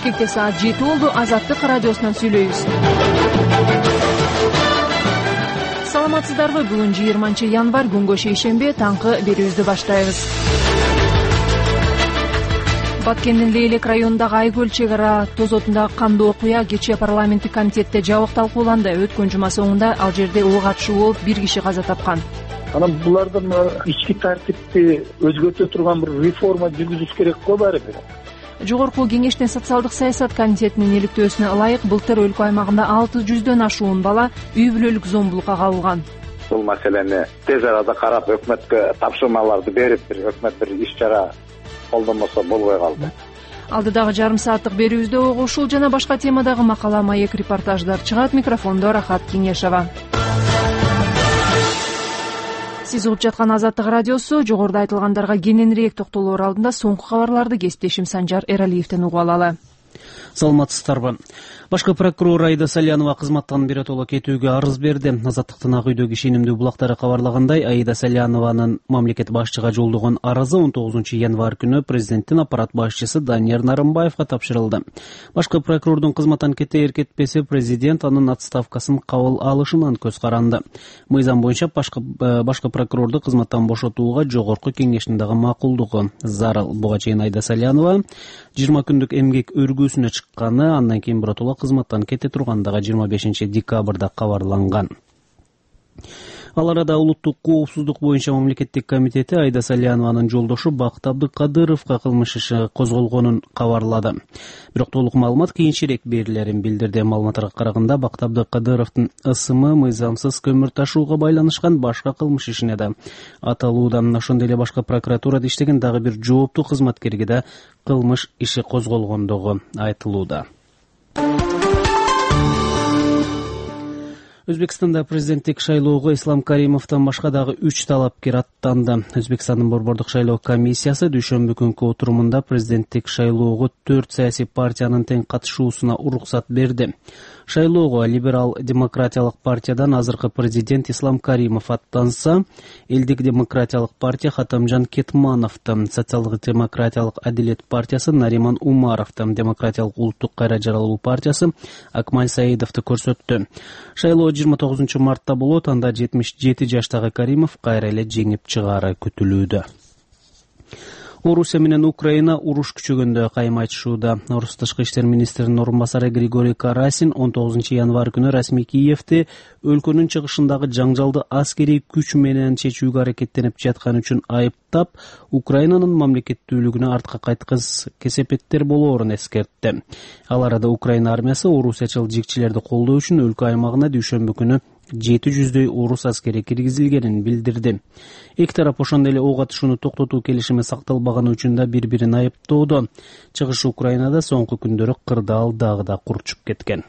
Бишкекте саат 7 болду. Азаттык радиосунан сүйлөйбүз. Саламатсыздарбы? Бүгүн 20-январь, күнгө шейшембе, таңкы берүүбүздү баштайбыз. Баткендин Лейлек районундагы Айкөл чек ара тозотундагы кандуу окуя кечээ парламенттик комитетте жабык талкууланды. Өткөн жума соңунда ал жерде ого катышуу болуп, бир киши каза тапкан. Анан булардан ички тартипти өзгөртө турган бир реформа жүргүзүш керек го баары бир. Жогорку кеңештин социалдык саясат комитетинин иликтөөсүнө ылайык былтыр өлкө аймагында 600дөн ашуун бала үй бүлөлүк зомбулукка кабылган. Бул маселени тез арада карап, өкмөткө тапшырмаларды берип, өкмөт бир иш чара колдонбосо болбой калды. Алдыдагы жарым сааттык берүүбүздө ого ушул жана башка темадагы макала, маек, репортаждар чыгат. Микрофондо Рахат Кеңешова. Сиз угуп жаткан Азаттык радиосу. Жогоруда айтылгандарга кененирээк токтолоор алдында соңку кабарларды кесиптешим Санжар Эралиевден угуп алалы. Саламатсыздарбы? Башкы прокурор Аида Салянова кызматтан биротоло кетүүгө арыз берди. Азаттыктын Ак үйдөгү ишенимдүү булактары кабарлагандай, Аида Салянованын мамлекет башчыга жолдогон арызы 19-январь күнү президенттин аппарат башчысы Данияр Нарымбаевга тапшырылды. Башкы прокурордун кызматтан кетээр кетпеси президент анын отставкасын кабыл алышынан көз каранды. Мыйзам боюнча башкы прокурорду кызматтан бошотууга жогорку кеңештин дагы макулдугу зарыл. Буга чейин Аида Салянова 20 күндүк эмгек өргүүсүнө чыкканы, андан кийин биротоло кызматтан кете тургандыгы 25-декабрда кабарланган. Ал арада улуттук коопсуздук боюнча мамлекеттик комитети Аида Салянованын жолдошу Бакыт Абдыкадыровго кылмыш иши козголгонун кабарлады. Бирок толук маалымат кийинчерээк берилерин билдирди. Маалыматтарга караганда, Бакыт Абдыкадыровдун ысымы мыйзамсыз көмүр ташууга байланышкан башка кылмыш ишине да аталууда. Ошондой эле башка прокуратурада иштеген дагы бир жооптуу кызматкерге да кылмыш иши козголгондугу айтылууда. Өзбекстанда президенттик шайлоого Ислам Каримовдон башка дагы 3 талапкер аттанды. Өзбекстандын борбордук шайлоо комиссиясы дүйшөмбү күнкү отурумунда президенттик шайлоого 4 саясий партиянын тең катышуусуна уруксат берди. Шайлоого Либерал демократиялык партиядан азыркы президент Ислам Каримов аттанса, Элдик демократиялык партия Хатамжан Кетмановду, Социалдык демократиялык Адилет партиясы Нариман Умаровду, Демократиялык улуттук кайра жаралуу партиясы Акмаль Саидовду көрсөттү. Шайлоо 29 мартта болот. Анда 77 жаштагы Каримов кайра эле жеңип чыгаары күтүлүүдө. Орусия менен Украина уруш күчөгөндө кайым айтышууда. Орус тышкы иштер министринин орун басары Григорий Карасин 19-январь күнү расмий Киевди өлкөнүн чыгышындагы жаңжалды аскерий күч менен чечүүгө аракеттенип жаткан үчүн айыптап, Украинанын мамлекеттүүлүгүнө артка кайткыс кесепеттер болоорун эскертти. Ал арада Украина армиясы орусиячыл жигчилерди колдоо үчүн өлкө аймагына дүйшөмбү күнү 700дөй орус аскери киргизилгенин билдирди. Эки тарап ошондой эле ок атышууну токтотуу келишими сакталбаганы үчүн да бири-бирин айыптоодо. Чыгыш Украинада соңку күндөрү кырдаал дагы да курчуп кеткен.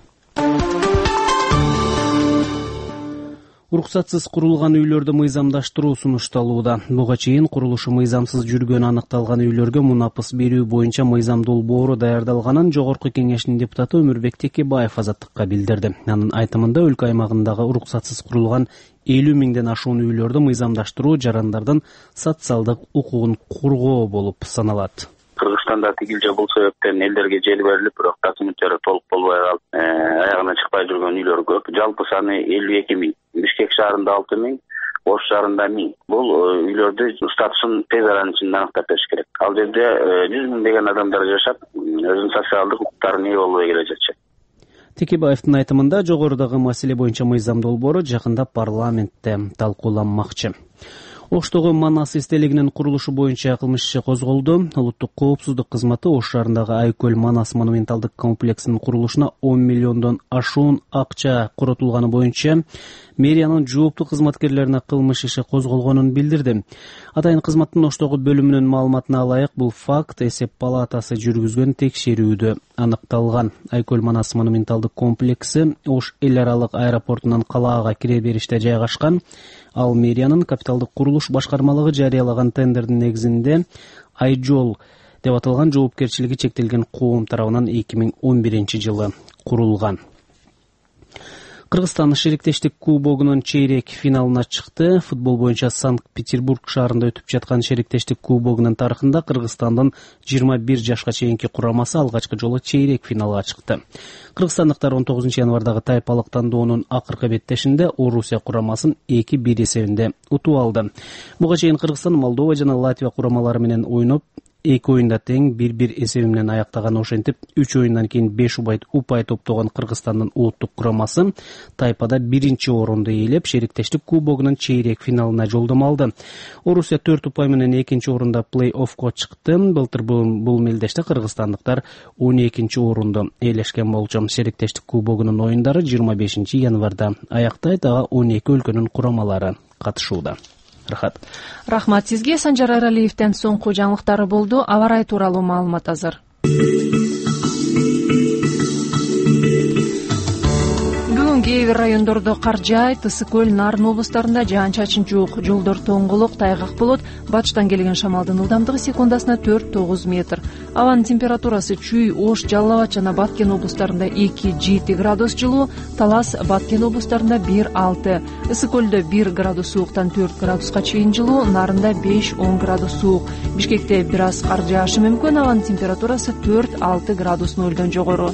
Уруксатсыз курулган үйлөрдү мыйзамдаштыруу сунушталууда. Буга чейин курулушу мыйзамсыз жүргөнү аныкталган үйлөргө мунапыс берүү боюнча мыйзам долбоору даярдалганын жогорку кеңештин депутаты Өмүрбек Текебаев Азаттыкка билдирди. Анын айтымында өлкө аймагындагы уруксатсыз курулган 50 миңден ашуун үйлөрдү мыйзамдаштыруу жарандардын социалдык укугун коргоо болуп саналат. Кыргызстанда тигилже бул себептен элдерге жер берилип, бирок документтери толук болбой калып, аягына чыкпай жүргөн үйлөр көп. Жалпы саны 52 миң. Бишкек шаарында 6 миң, Ош шаарында 1000. Бул үйлөрдү статусун тез аранын ичинде аныктап бериш керек. Ал жерде 100 миң деген адамдар жашап, өзүнүн социалдык укуктарына ээ болбой келе жатышат. Текебаевдин айтымында жогорудагы маселе боюнча мыйзам долбоору жакында парламентте талкууланмакчы. Оштогу Манас эстелигинин курулушу боюнча кылмыш иши козголду. Улуттук коопсуздук кызматы Ош шаарындагы Айкөл Манас монументалдык комплексинин курулушуна 10 миллиондон ашуун акча коротулганы боюнча мэриянын жооптуу кызматкерлерине кылмыш иши козголгонун билдирди. Атайын кызматтын Оштогу бөлүмүнүн маалыматына ылайык, бул факт эсеп палатасы жүргүзгөн текшерүүдө аныкталган. Айкөл Манас монументалдык комплекси Ош эл аралык аэропортунан калаага кире бериште жайгашкан. Ал мэриянын капиталдык курулуш башкармалыгы жарыялаган тендердин негизинде Айжол деп аталган жоопкерчилиги чектелген коом тарабынан 2011 жылы курулган. Кыргызстан шериктештик кубогунун чейрек финалына чыкты. Футбол боюнча Санкт-Петербург шаарында өтүп жаткан шериктештик кубогунун тарыхында Кыргызстандын 21 жашка чейинки курамасы алгачкы жолу чейрек финалга чыкты. Кыргызстандыктар 19 январдагы тайпалык тандоонун акыркы беттешинде Орусия курамасын 2-1 эсебинде утуп алды. Буга чейин Кыргызстан Молдова жана Латвия курамалары менен ойноп, 2 оюнда тең 1-1 эсеби менен аяктаган. Ошентип 3 оюндан кийин 5 упай топтогон Кыргызстандын улуттук курамасы тайпада 1-чи орунду ээлеп, шериктештик кубогунун чейрек финалына жолдомо алды. Орусия 4 упай менен 2-чи орунда плей-оффко чыкты. Былтыр бул мелдеште кыргызстандыктар 12-чи орунду ээлешкен болчу. Шериктештик кубогунун оюндары 25 январда аяктайт. Ага 12 өлкөнүн курамалары катышууда. Рахмат сизге. Санжар Аралиевден соңку жаңылыктары болду. Аба ырайы тууралуу маалымат азыр. Кээ бир райондордо кар жаайт, Ысык көл, Нарын облустарында жаан-чачын жок, жолдор тоңголук, тайгак болот. Батыштан келген шамалдын ылдамдыгы секундасына 4-9 метр. Абанын температурасы Чүй, Ош, Жалал Абад жана Баткен облустарында 2-7 градус жылуу, Талас, Баткен облустарында 1-6. Ысык көлдө 1 градус сууктан 4 градуска чейин жылуу, Нарында 5-10 градус суук. Бишкекте бир аз кар жаашы мүмкүн, абанын температурасы 4-6 градус нөлдөн жогору.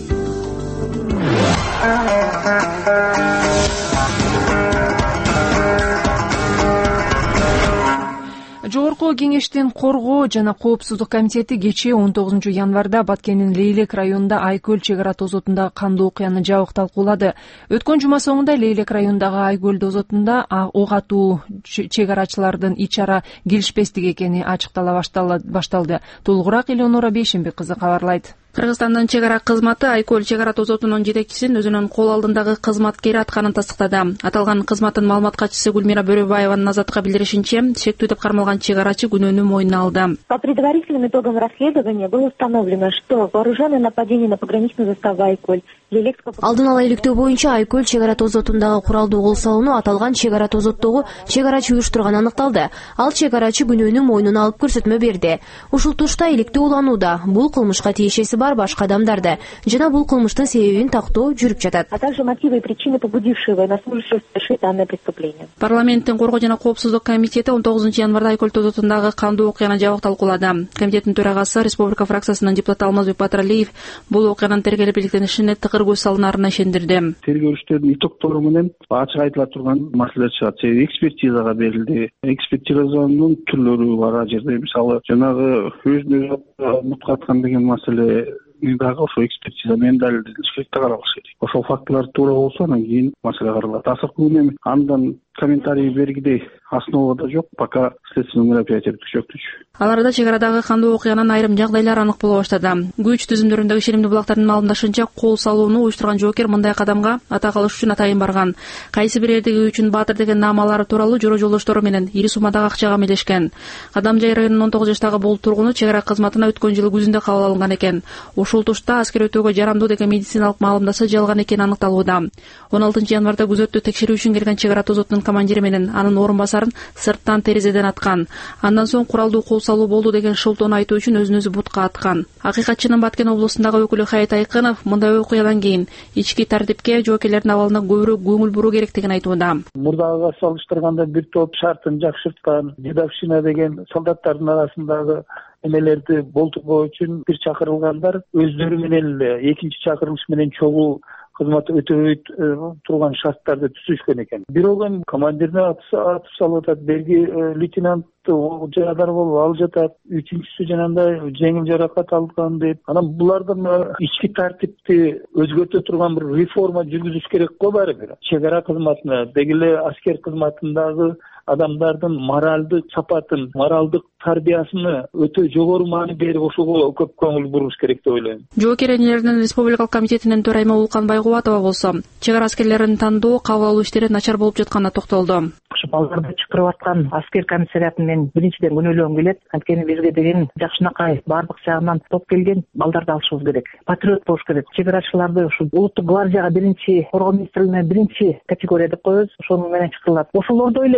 Жогорку кеңештин коргоо жана коопсуздук комитети кечээ 19 январда Баткендин Лейлек районунда Айкөл чек ара тозотундагы кандуу окуяны жабык талкуулады. Өткөн жума соңунда Лейлек районундагы Айкөл тозотунда ок атуу чек арачылардын ич ара келишпестик экени ачыктала башталды. Толугураак Элеонора Бейшенбек кызы кабарлайт. Кыргызстандын чек ара кызматы Айкөл чек ара тозотунун жетекчисин өзүнүн кол алдындагы кызматкери атканын тастыктады. Аталган кызматтын маалымат катчысы Гүлмира Бөрөбаеванын Азаттыкка билдиришинче, шектүү деп кармалган чек арачы күнөөнү мойнуна алды. По предварительным итогам расследования было установлено, что вооруженное нападение на пограничную заставу Айкөл алдын ала иликтөө боюнча Айкөл чек ара тозотундагы куралдуу кол салууну аталган чек ара тозоттогу чек арачы уюштурган аныкталды. Ал чек арачы күнөөнү мойнуна алып көрсөтмө берди. Ушул тушта иликтөө уланууда. Бул кылмышка тиешеси бар башка адамдарды жана бул кылмыштын себебин тактоо жүрүп жатат. А также мотивы и причины, побудившие военнослужащих совершить данное преступление. Парламенттин коргоо жана коопсуздук комитети 19 январда Айкөл тозотундагы кандуу окуяны жабык талкуулады. Комитеттин төрагасы Республика фракциясынын депутаты Алмазбек Батыралиев бул окуянын тергелип иликтенишине тыкыр көз салынарына ишендирди. Тергөөчтөрдүн итоктору менен ачык айтыла турган маселе чыгат. Экспертизага берилди. Экспертизанын түрлөрү бар жерде. Мисалы, жанагы өзүн муткаткан деген маселе дагы ошо экспертиза менен далилдениш керек, каралыш керек. Ошол фактылар туура болсо, анан кийин маселе каралат. Азыркы күнү андан комментарий бергидей основада жок, пока следственный мероприятие бүтүшөктүчү. Аларда чек арадагы кандуу окуянын айрым жагдайлары анык боло баштады. Күч түзүмдөрүндөгү Шеримдүү булактардын маалымдашынча, кол салууну уюштурган жоокер мындай кадамга атак алыш үчүн атайын барган. Кайсы бир эрдиги үчүн Баатыр деген наамалары тууралуу жора жолдоштору менен ири суммадагы акчага мелешкен. Кадамжай районунун 19 жаштагы бул тургуну чек ара кызматына өткөн жылы күзүндө кабыл алынган экен. Ушул тушта аскер өтөөгө жарамдуу деген медициналык маалымдаса жалган экени аныкталууда. 16 январда күзөттү текшерүү үчүн келген чек ара тозотунун командири менен анын орун басарын сырттан терезеден аткан. Андан соң куралдуу кол салуу болду деген шылтоону айтуу үчүн өзүн өзү бутка аткан. Акыйкатчынын Баткен облусундагы өкүлү Хаят Айкынов мындай окуядан кийин ички тартипке жоокерлердин абалына көбүрөөк көңүл буруу керектигин айтууда. Мурдагыга салыштырганда бир топ шартын жакшырткан, дедовщина деген солдаттардын арасындагы эмелерди болтургоо үчүн бир чакырылгандар өздөрү менен эле экинчи чакырылыш менен чогуу кызмат өтөбөй турган шарттарды түзүшкөн экен. Бирок эми командирине атып салып атат, берги лейтенант жарадар болуп ал жатат, үчүнчүсү жанагындай жеңил жаракат алган деп. Анан булардын ички тартипти өзгөртө турган бир реформа жүргүзүш керек го баары бир. Чек ара кызматына, деги эле аскер кызматындагы адамдардын моралдык сапатын, моралдык тарбиясына өтө жогору маани берип ошого көп көңүл буруш керек деп ойлойм. Жоокер энелердин Республикалык комитетинин төрайымы Улкан Байгубатова болсо, чек ара аскерлерин тандоо, кабыл алуу иштери начар болуп жатканына токтолду. Балдарды чакырып аткан аскер комиссариатын мен биринчиден күнөөлөгүм келет. Анткени бизге деген жакшынакай баардык жагынан топ келген балдарды алышыбыз керек. Патриот болуш керек. Чек арачыларды ушу улуттук гвардияга биринчи, коргоо министрлигине биринчи категория деп коебуз. Ошону менен чакырылат. Ошолорду ойлойм мына.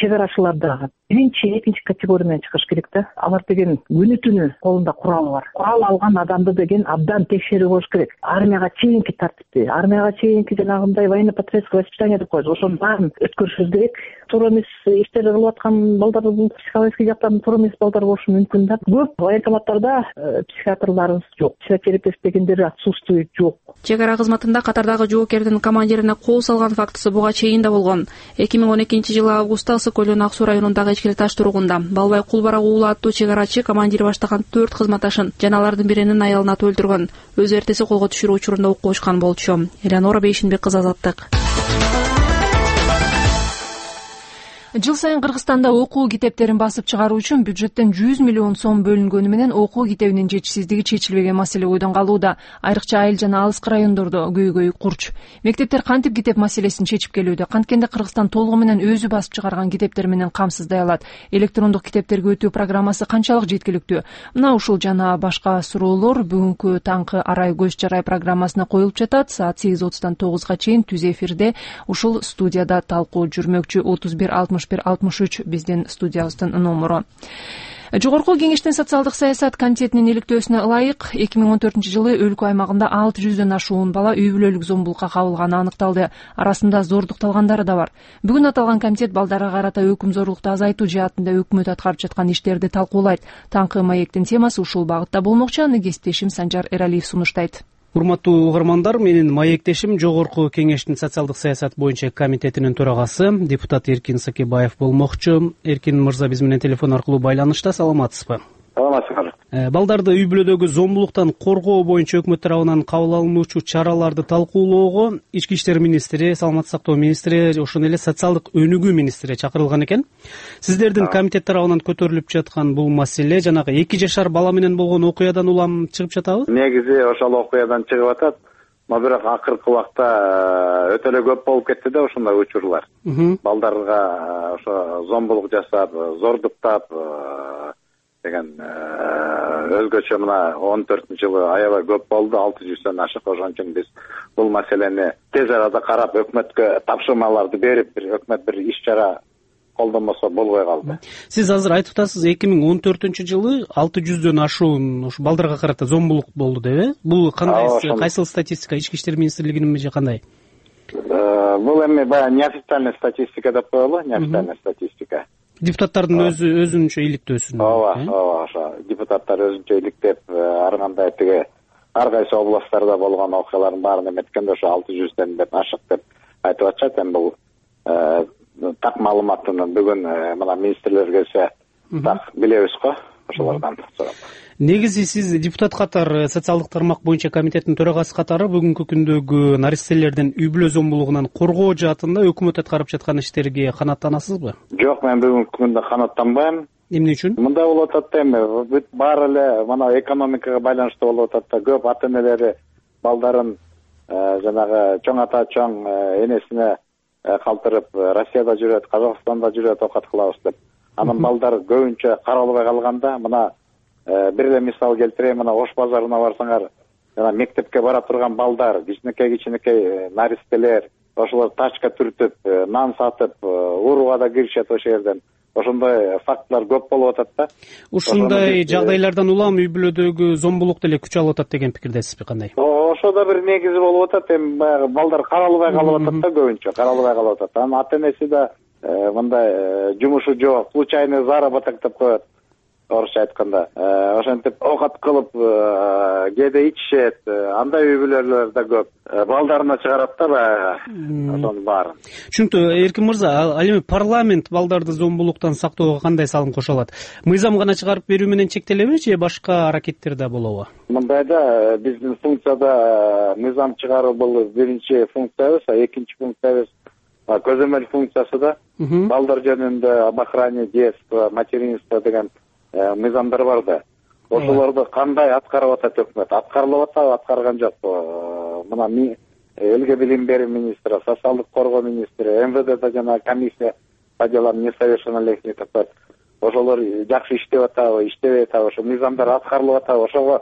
чек арачылар дагы биринчи, экинчи категориядан чыгыш керек да. Алар деген күнү түнү колунда куралы бар. Курал алган адамды деген абдан текшерип коюш керек. Армияга чейинки тартипти, армияга чейинки жанагындай военно-патриотский воспитание деп коет. Ошонун баарын өткөрүшүбүз керек. Туура эмес иштерди кылып аткан балдар бул психологический жактан туура эмес балдар болушу мүмкүн да. Көп военкоматтарда психиатрларыбыз жок, психотерапевт дегендер отсутствует, жок. Чек ара кызматында катардагы жоокердин командирине кол салган фактысы буга чейин да болгон. 2012-жылы августта Ысык көлүнүн Ак Суу районундагы Ичкили Таш тургунда Балбай Кулбарак уулу аттуу чек арачы командири баштаган 4 кызматташын жана алардын биринин аялын атып өлтүргөн. Өз эртеси колго түшүрүү учурунда окко учкан болчу. Элеонора Бейшинбек кызы, Азаттык. Жыл сайын Кыргызстанда окуу китептерин басып чыгаруу үчүн бюджеттен 100 миллион сом бөлүнгөнү менен окуу китебинин жетишсиздиги чечилбеген маселе бойдон калууда. Айрыкча айыл жана алыскы райондордо көйгөй курч. Мектептер кантип китеп маселесин чечип келүүдө? Канткенде Кыргызстан толугу менен өзү басып чыгарган китептер менен камсыздай алат? Электрондук китептерге өтүү программасы канчалык жеткиликтүү? Мына ушул жана башка суроолор бүгүнкү таңкы арай көз жарай программасына коюлуп жатат. Саат 8:30-дан 9-га чейин түз эфирде ушул студияда талкуу жүрмөкчү. 31 биздин студиябыздын номеру. Жогорку кеңештин социалдык саясат комитетинин иликтөөсүнө ылайык 2014-жылы өлкө аймагында 600дөн ашуун бала үй бүлөлүк зомбулукка кабылганы аныкталды. Арасында зордукталгандары да бар. Бүгүн аталган комитет балдарга карата өкүм зорлукту азайтуу жаатында өкмөт аткарып жаткан иштерди талкуулайт. Таңкы маектин темасы ушул багытта болмокчу. Аны кесиптешим Санжар Эралиев сунуштайт. Урматтуу угармандар, менин маектешим Жогорку кеңештин социалдык саясат боюнча комитетинин төрагасы депутат Эркин Сакебаев болмокчу. Эркин мырза биз менен телефон аркылуу байланышта. Саламатсызбы? Саламатсызбы. Балдарды үй бүлөдөгү зомбулуктан коргоо боюнча өкмөт тарабынан кабыл алынуучу чараларды талкуулоого Ички иштер министри, саламаттык сактоо министри, ошондой эле социалдык өнүгүү министри чакырылган экен. Сиздердин комитет тарабынан көтөрүлүп жаткан бул маселе жанагы 2 жашар бала менен болгон окуядан улам чыгып жатабы? Негизи ошол окуядан чыгып атат. Бирок акыркы убакта өтө эле көп болуп кетти да ошондой учурлар. Балдарга ошо зомбулук жасап, зордуктап деген өзгөчө мына 14-жылы аябай көп болду, 600дөн ашык. Ошон үчүн биз бул маселени тез арада карап өкмөткө тапшырмаларды берип, өкмөт бир иш чара колдонбосо болбой калды. Сиз азыр айтып атасыз 2014-жылы 600дөн ашуун ушу балдарга карата зомбулук болду деп, бул кандай, кайсыл статистика, Ички иштер министрлигининби же кандай? Бул эми баягы неофициальный статистика деп коелу, неофициальный статистика. Депутаттардын өзүнчө иликтөөсүн. Ооба, ошо депутаттар өзүнчө иликтеп, ар кандай тиги ар кайсы областтарда болгон окуялардын баарын эметкенде ошо 600дөн деп ашык деп айтып атышат. Эми бул так маалыматын бүгүн мына министрлер келсе так билебиз го, ошолордон сурап. Негизи сиз депутат катары, социалдык тармак боюнча комитеттин төрагасы катары бүгүнкү күндөгү наристелердин үй бүлө зомбулугунан коргоо жаатында өкмөт аткарып жаткан иштерге канааттанасызбы? Жок, мен бүгүнкү күндө канааттанбайм. Эмне үчүн? Мындай болуп атат да, эми баары эле мына экономикага байланыштуу болуп атат да, көп ата энелери балдарын жанагы чоң ата, чоң энесине калтырып, Россияда жүрөт, Казакстанда жүрөт, окат кылабыз деп. Анын балдар көбүнчө каралбай калганда, мына бир эле мисал келтирейин, мына Ош базарына барсаңар, жана мектепке бара турган балдар, кичинекей наристелер, ошолор тачка түртүп, нан сатып, урууга да киришет ошол жерден. Ошондой фактылар көп болуп атат да. Ушундай жагдайлардан улам үй бүлөдөгү зомбулук деле күч алып атат деген пикирдесизби, кандай? Ошо да бир негизи болуп атат. Эми баягы балдар каралбай калып атат да, көбүнчө каралбай калып атат. Анын ата энеси да мындай жумушу жок, случайный заработок деп коет, орусча айтканда. Ошентип окат кылып кээде ичишет, андай үй бүлөлөр да көп. Балдарына чыгарат да баягы ошонун баарын. Түшүнүктүү. Эркин мырза, ал эми парламент балдарды зомбулуктан сактоого кандай салым кошо алат? Мыйзам гана чыгарып берүү менен чектелеби же башка аракеттер да болобу? Мындайда биздин функцияда мыйзам чыгаруу бул биринчи функциябыз, экинчи функциябыз көзөмөл функциясы да. Балдар жөнүндө об охране детства, материнства деген мыйзамдар бар да. Ошолорду кандай аткарып атат өкмөт? Аткарылып атабы, аткарган жокпу? Мына элге билим берүү министри, социалдык коргоо министри, МВДда жана комиссия по делам несовершеннолетних деп коет. Ошолор жакшы иштеп атабы, иштебей атабы? Ошо мыйзамдар аткарылып атабы? Ошого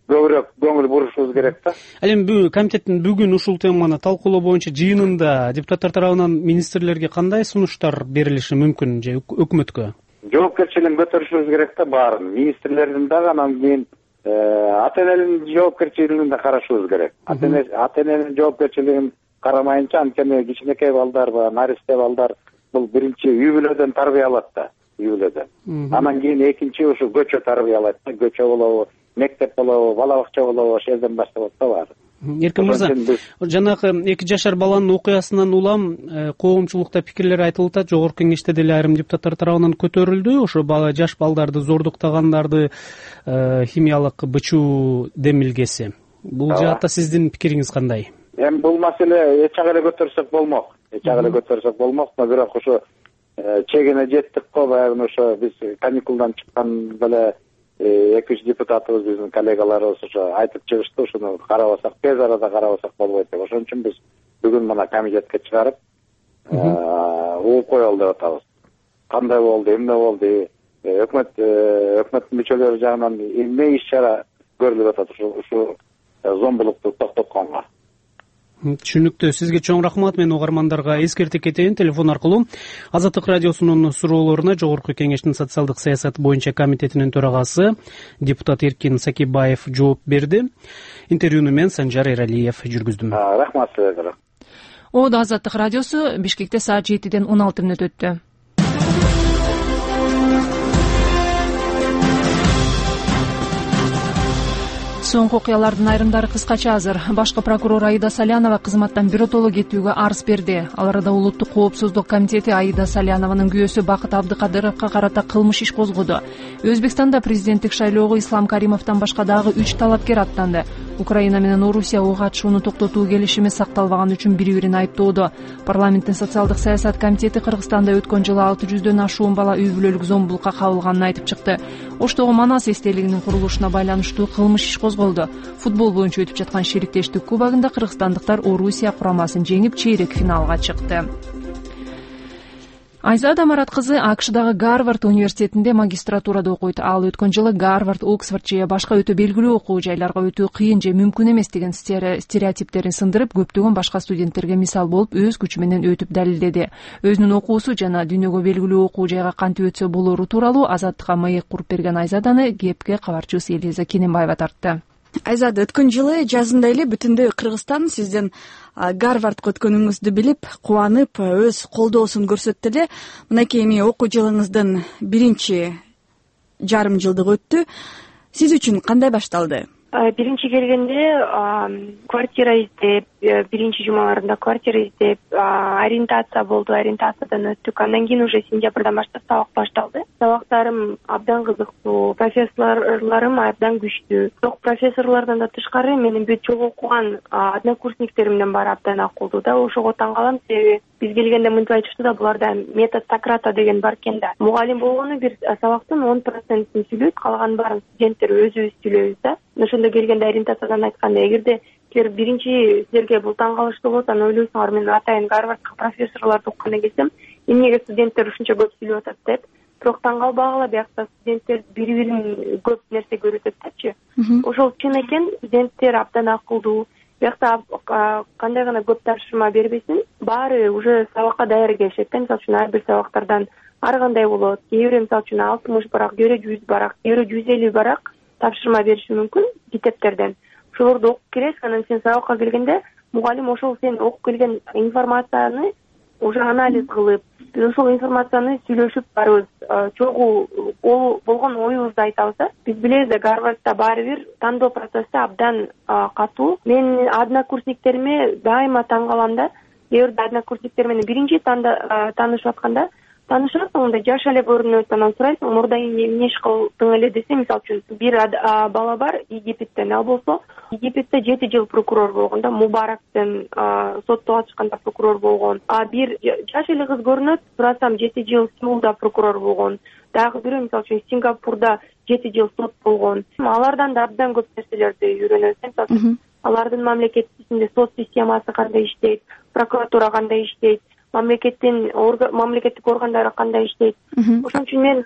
көбүрөөк көңүл бурушубуз керек да. Ал эми комитеттин бүгүн ушул теманы талкуулоо боюнча жыйынында депутаттар тарабынан министрлерге кандай сунуштар берилиши мүмкүн же өкмөткө? Жоопкерчилигин көтөрүшүбүз керек да баарын. Министрлердин дагы анан кийин ата эненин жоопкерчилигин да карашыбыз керек. Ата эненин жоопкерчилигин карамайынча анткени кичинекей балдар, наристе балдар бул биринчи үй бүлөдөн тарбиялат да, үй бүлөдөн. Анан кийин экинчи ушу көчө тарбиялайт да, көчө болобу, мектеп болобу, бала бакча болобу, ошол жерден башталат да баары. Эркин мырза, жанагы 2 жашар баланын окуясынан улам коомчулукта пикирлер айтылып атат, жогорку кеңеште деле айрым депутаттар тарабынан көтөрүлдү. Ошо жаш балдарды зордуктагандарды химиялык бычуу демилгеси. Бул жаатта сиздин пикириңиз кандай? Эми бул маселе эч жагы эле көтөрсөк болмок, бирок ошо чегине жеттик го. Баягы ошо биз каникулдан чыккан беле 2-3 депутатыбыз, биздин коллегаларыбыз ошо айтып чыгышты, ушуну карабасак, тез арада карабасак болбойт деп. Ошон үчүн биз бүгүн мына комитетке чыгарып угуп коелу деп атабыз. Кандай болду, эмне болду, өкмөттүн мүчөлөрү жагынан эмне иш-чара көрүлүп атат ушу зомбулукту токтотконго. Түшүнүктүү. Сизге чоң рахмат. Мен угармандарга эскертип кетейин. Телефон аркылуу Азаттык радиосунун суроолоруна жогорку кеңештин социалдык саясат боюнча комитетинин төрагасы депутат Эркин Сакибаев жооп берди. Интервьюну мен Санжар Эралиев жүргүздүм. Рахмат сизге. Оодо Азаттык радиосу Бишкекте саат 7-ден 16 мүнөт өттү. Соңку окуялардын айрымдары кыскача азыр. Башкы прокурор Аида Салянова кызматтан биротоло кетүүгө арыз берди. Ал арада Улуттук коопсуздук комитети Аида Салянованын күйөөсү Бакыт Абдыкадыровго карата кылмыш иш козгоду. Өзбекстанда президенттик шайлоого Ислам Каримовдон башка дагы 3 талапкер аттанды. Украина менен Орусия ого атышууну токтотуу келишими сакталбаган үчүн бири-бирин айыптоодо. Парламенттин социалдык саясат комитети Кыргызстанда өткөн жылы 600дөн ашуун бала үй бүлөлүк зомбулукка кабылганын айтып чыкты. Оштогу Манас эстелигинин курулушуна байланыштуу кылмыш иш козголду. Футбол боюнча өтүп жаткан шериктештик кубогунда кыргызстандыктар Орусия курамасын жеңип чейрек финалга чыкты. Айзада Марат кызы АКШдагы Гарвард университетинде магистратурада окуйт. Ал өткөн жылы Гарвард, Оксфорд же башка өтө белгилүү окуу жайларга өтүү кыйын же мүмкүн эмес деген стереотиптерин сындырып, көптөгөн башка студенттерге мисал болуп, өз күчү менен өтүп далилдеди. Өзүнүн окуусу жана дүйнөгө белгилүү окуу жайга кантип өтсө болору тууралуу Азаттыкка маек куруп берген Айзаданы кепке кабарчыбыз Элиза Кененбаева тартты. Айзада, өткөн жылы жазында эле бүтүндөй Кыргызстан сиздин Гарвардга өткөнүңүздү билип, кубанып, өз колдоосун көрсөттү эле. Мынакей эми окуу жылыңыздын биринчи жарым жылдыгы өттү. Сиз үчүн кандай башталды? Биринчи келгенде квартира издеп, биринчи жумаларында квартира издеп, ориентация болду, ориентациядан өттүк. Андан кийин уже сентябрдан баштап сабак башталды. Сабактарым абдан кызыктуу, профессорлорум абдан күчтүү. Бирок профессорлордон да тышкары менин бүт жок окуган однокурсниктеримдин баары абдан акылдуу да. Ошого таң калам, себеби биз келгенде мынтип айтышты да, буларда метод Сократа деген бар экен да. Мугалим болгону бир сабактын 10%-ин сүйлөйт, калган баарын студенттер өзүбүз сүйлөйбүз да. Ошондо келгенде ориентациядан айтканда, эгерде силер биринчи силерге бул таң калыштуу болсо, аны ойлойсуңар, мен атайын Гарвардка профессорлорду укканда келсем, эмнеге студенттер ушунча көп сүйлөп атат деп. Бирок таң калбагыла, биякта студенттер бири-бирин көп нерсе көрүп ататчы. Ошол чын экен, студенттер абдан акылдуу. Биякта кандай гана көп тапшырма бербесин, баары уже сабакка даяр келишет. Мисалы үчүн ар бир сабактардан ар кандай болот. Кээ бирөө мисалы үчүн 60 барак, кээ бирөө 100 барак, кээ бирөө 150 барак тапшырма бериши мүмкүн китептерден. Ошолорду окуп келесиң, анан сен сабакка келгенде мугалим ошол сен окуп келген информацияны уже анализ кылып, биз ошол информацияны сүйлөшүп барыбыз, чогуу болгон оюбузду айтабыз да. Биз билебиз да, Гарвардда баары бир тандоо процесси абдан катуу. Мен однокурсниктериме дайыма таң калам да. Кээ бирде однокурсниктер менен биринчи таанышып атканда, таанышасың, мындай жаш эле көрүнөт, анан сурайсың, мурда эмне иш кылдың эле десе, мисалы үчүн бир бала бар Египеттен, ал болсо Египетте 7 жыл прокурор болгон да, Мубарактын соттоого чыкканда прокурор болгон. Бир жаш эле кыз көрүнөт, сурасам 7 жыл Сеулда прокурор болгон. Дагы бирөө мисалы үчүн Сингапурда 7 жыл сот болгон. Алардан да абдан көп нерселерди үйрөнөбүз. Мисалы үчүн алардын мамлекетинде сот системасы кандай иштейт, прокуратура кандай иштейт, мамлекеттик органдары кандай иштейт. Ошон үчүн мен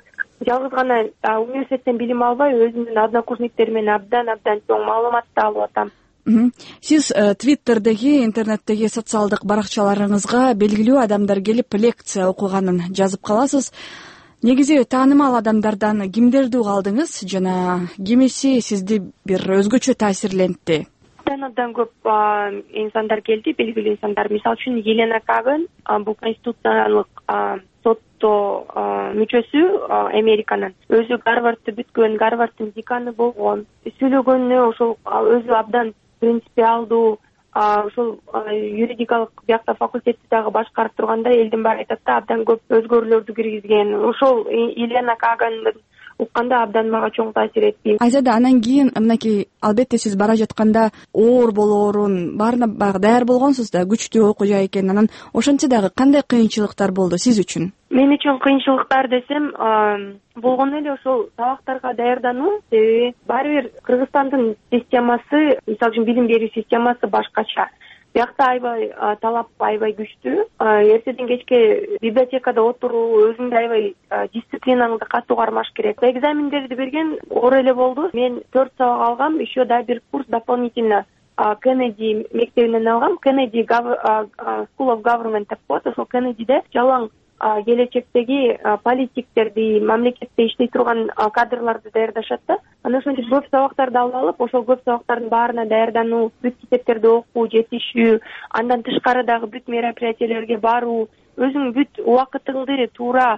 жалгыз гана университеттен билим албай, өзүмдүн однокурсниктер менен абдан чоң маалымат да алып атам. Сиз Твиттердеги, интернеттеги социалдык баракчаларыңызга белгилүү адамдар келип лекция окуганын жазып каласыз. Негизи таанымал адамдардан кимдерди уга алдыңыз жана кимиси сизди бир өзгөчө таасирлентти? Абдан көп инсандар келди, белгилүү инсандар. Мисалы үчүн Елена Каган, бул конституциялык сотто мүчөсү Американын. Өзү Гарвардты бүткөн, Гарвардтын деканы болгон. Сүйлөгөнү ошол өзү абдан принципиалдуу, ошол юридикалык биякта факультетти дагы башкарып турганда элдин баары айтат да, абдан көп өзгөрүүлөрдү киргизген. Ошол Елена Каганды укканда абдан мага чоң таасир этти. Айзада, анан кийин мынакей албетте сиз бара жатканда оор болоорун баарына баягы даяр болгонсуз да, күчтүү окуу жай экен. Анан ошентсе дагы кандай кыйынчылыктар болду сиз үчүн? Мен үчүн кыйынчылыктар десем, болгону эле ошол сабактарга даярдануу. Себеби баары бир Кыргызстандын системасы, мисалы үчүн билим берүү системасы башкача. Биякта аябай талап аябай күчтүү. Эртеден кечке библиотекада отуруу, өзүңдү аябай дисциплинаңды катуу кармаш керек. Экзамендерди берген оор эле болду. Мен 4 сабак алгам, еще да бир курс дополнительно Кеннеди мектебинен алгам. Кеннеди School of Government деп коет. Ошол Кеннедиде жалаң келечектеги политиктерди, мамлекетте иштей турган кадрларды даярдашат да. Анан ошентип көп сабактарды алып, ошол көп сабактардын баарына даярдануу, бүт китептерди окуу, жетишүү, андан тышкары дагы бүт мероприятиелерге баруу, өзүң бүт убакытыңды туура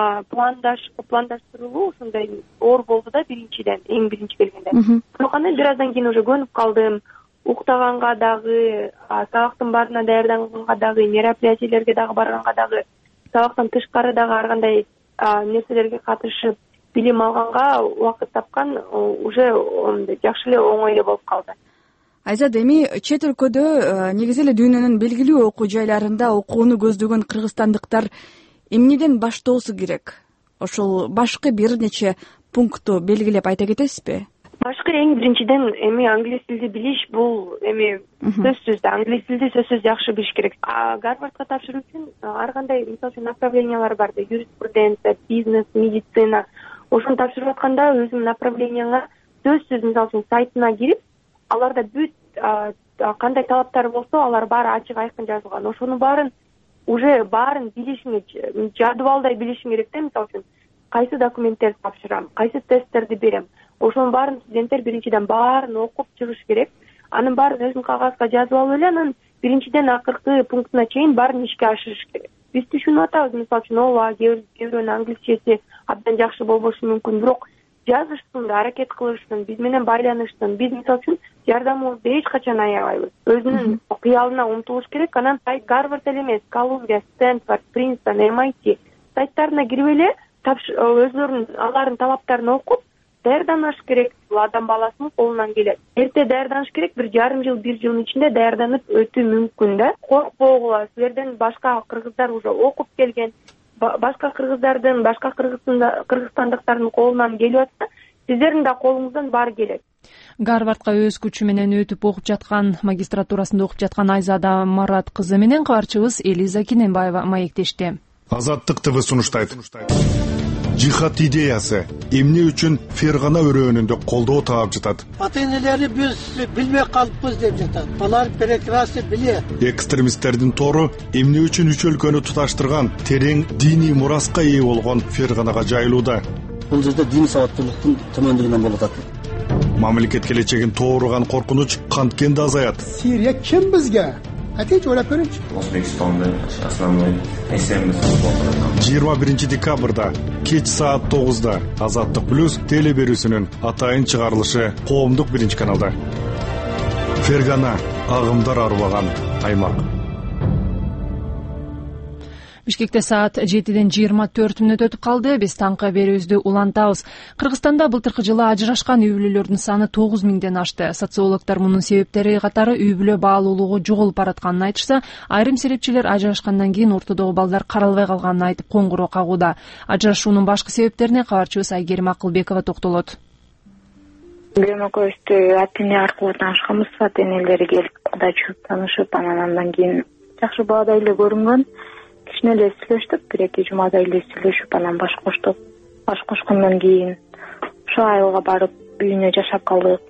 пландаштыруу ушундай оор болду да биринчиден, эң биринчи келгенде. Бирок анан бир аздан кийин уже көнүп калдым. Уктаганга дагы, сабактын баарына даярданганга дагы, мероприятиелерге дагы барганга дагы, сабактан тышкары дагы ар кандай нерселерге катышып билим алганга убакыт тапкан уже жакшы эле оңой эле болуп калды. Айзада, эми чет өлкөдө негизи эле дүйнөнүн белгилүү окуу жайларында окууну көздөгөн кыргызстандыктар эмнеден баштоосу керек? Ошол башкы бир нече пунктту белгилеп айта кетесизби? Башкы эң биринчиден эми англис тилди билиш, бул эми сөзсүз да, англис тилди сөзсүз жакшы билиш керек. Гарвардга тапшыруу үчүн ар кандай, мисалы үчүн, направлениялар бар да, юриспруденция, бизнес, медицина. Ошону тапшырып атканда өзүңдүн направленияңа сөзсүз, мисалы үчүн, сайтына кирип, аларда бүт кандай талаптар болсо, алар баары ачык айкын жазылган. Ошонун баарын билишиңе, жадыбалдай билишиң керек да, мисалы үчүн, кайсы документтерди тапшырам, кайсы тесттерди берем. Ошонун баарын студенттер биринчиден баарын окуп чыгыш керек. Анын баарын өзүң кагазга жазып алып эле, анан биринчиден акыркы пунктуна чейин баарын ишке ашырыш керек. Биз түшүнүп атабыз, мисалы үчүн, ооба, кээ бирөөнүн англисчеси абдан жакшы болбошу мүмкүн, бирок жазышсын, аракет кылышсын, биз менен байланышсын. Биз, мисалы үчүн, жардамыбызды эч качан аябайбыз. Өзүнүн кыялына умтулуш керек. Анан Гарвард эле эмес, Колумбия, Стэнфорд, Принстон, MIT сайттарына кирип эле өзлөрүнүн алардын талаптарын окуп даярданыш керек. Бул адам баласынын колунан келет. Эрте даярданыш керек, 1,5 жыл, 1 жылдын ичинде даярданып өтүү мүмкүн да. Коркпогула, силерден башка кыргыздар уже окуп келген, башка кыргыздардын, башка кыргызстандыктардын колунан келип атса, сиздердин да колуңуздан баары келет. Гарвардга өз күчү менен өтүп окуп жаткан, магистратурасында окуп жаткан Айзада Марат кызы менен кабарчыбыз Элиза Кинембаева маектешти. Азаттык ТВ сунуштайт. Жихад идеясы эмне үчүн Фергана өрөөнүндө колдоо таап жатат? Ата-энелери биз билбей калыппыз деп жатат. Алар прекрасно билет. Экстремисттердин тору эмне үчүн үч өлкөнү туташтырган терең диний мураска ээ болгон Ферганага жайылууда? Бул жерде диний сабаттуулуктун төмөндүгүнөн болуп атат. Мамлекет келечегин тооруган коркунуч канткенде азаят. Сирия ким бизге? Атеч ойлоп көрүнчү. Өзбекстандын основной эсемиз 21 декабрда кеч саат 9-да Азаттык плюс теле берүүсүнүн атайын чыгарылышы коомдук биринчи каналда. Фергана агымдар арбаган аймак. Бишкекте саат 7-ден 24 мүнөт өтүп калды. Биз таңкы берүүбүздү улантабыз. Кыргызстанда былтыркы жылы ажырашкан үй бүлөлөрдүн саны 9000ден ашты. Социологдор мунун себептери катары үй бүлө баалуулугу жоголуп баратканын айтышса, айрым серепчилер ажырашкандан кийин ортодогу балдар каралбай калганын айтып коңгуроо кагууда. Ажырашуунун башкы себептерине кабарчыбыз Айгерим Акылбекова токтолот. Экөөбүз ата-эне аркылуу таанышканбыз. Ата-энелери келип кудай чыгып таанышып, андан кийин жакшы баада эле көрүнгөн. Кичине эле сүйлөштүк, 1-2 жумада эле сүйлөшүп, анан баш коштук. баш кошкондон кийин ошо айылга барып үйүнө жашап калдык.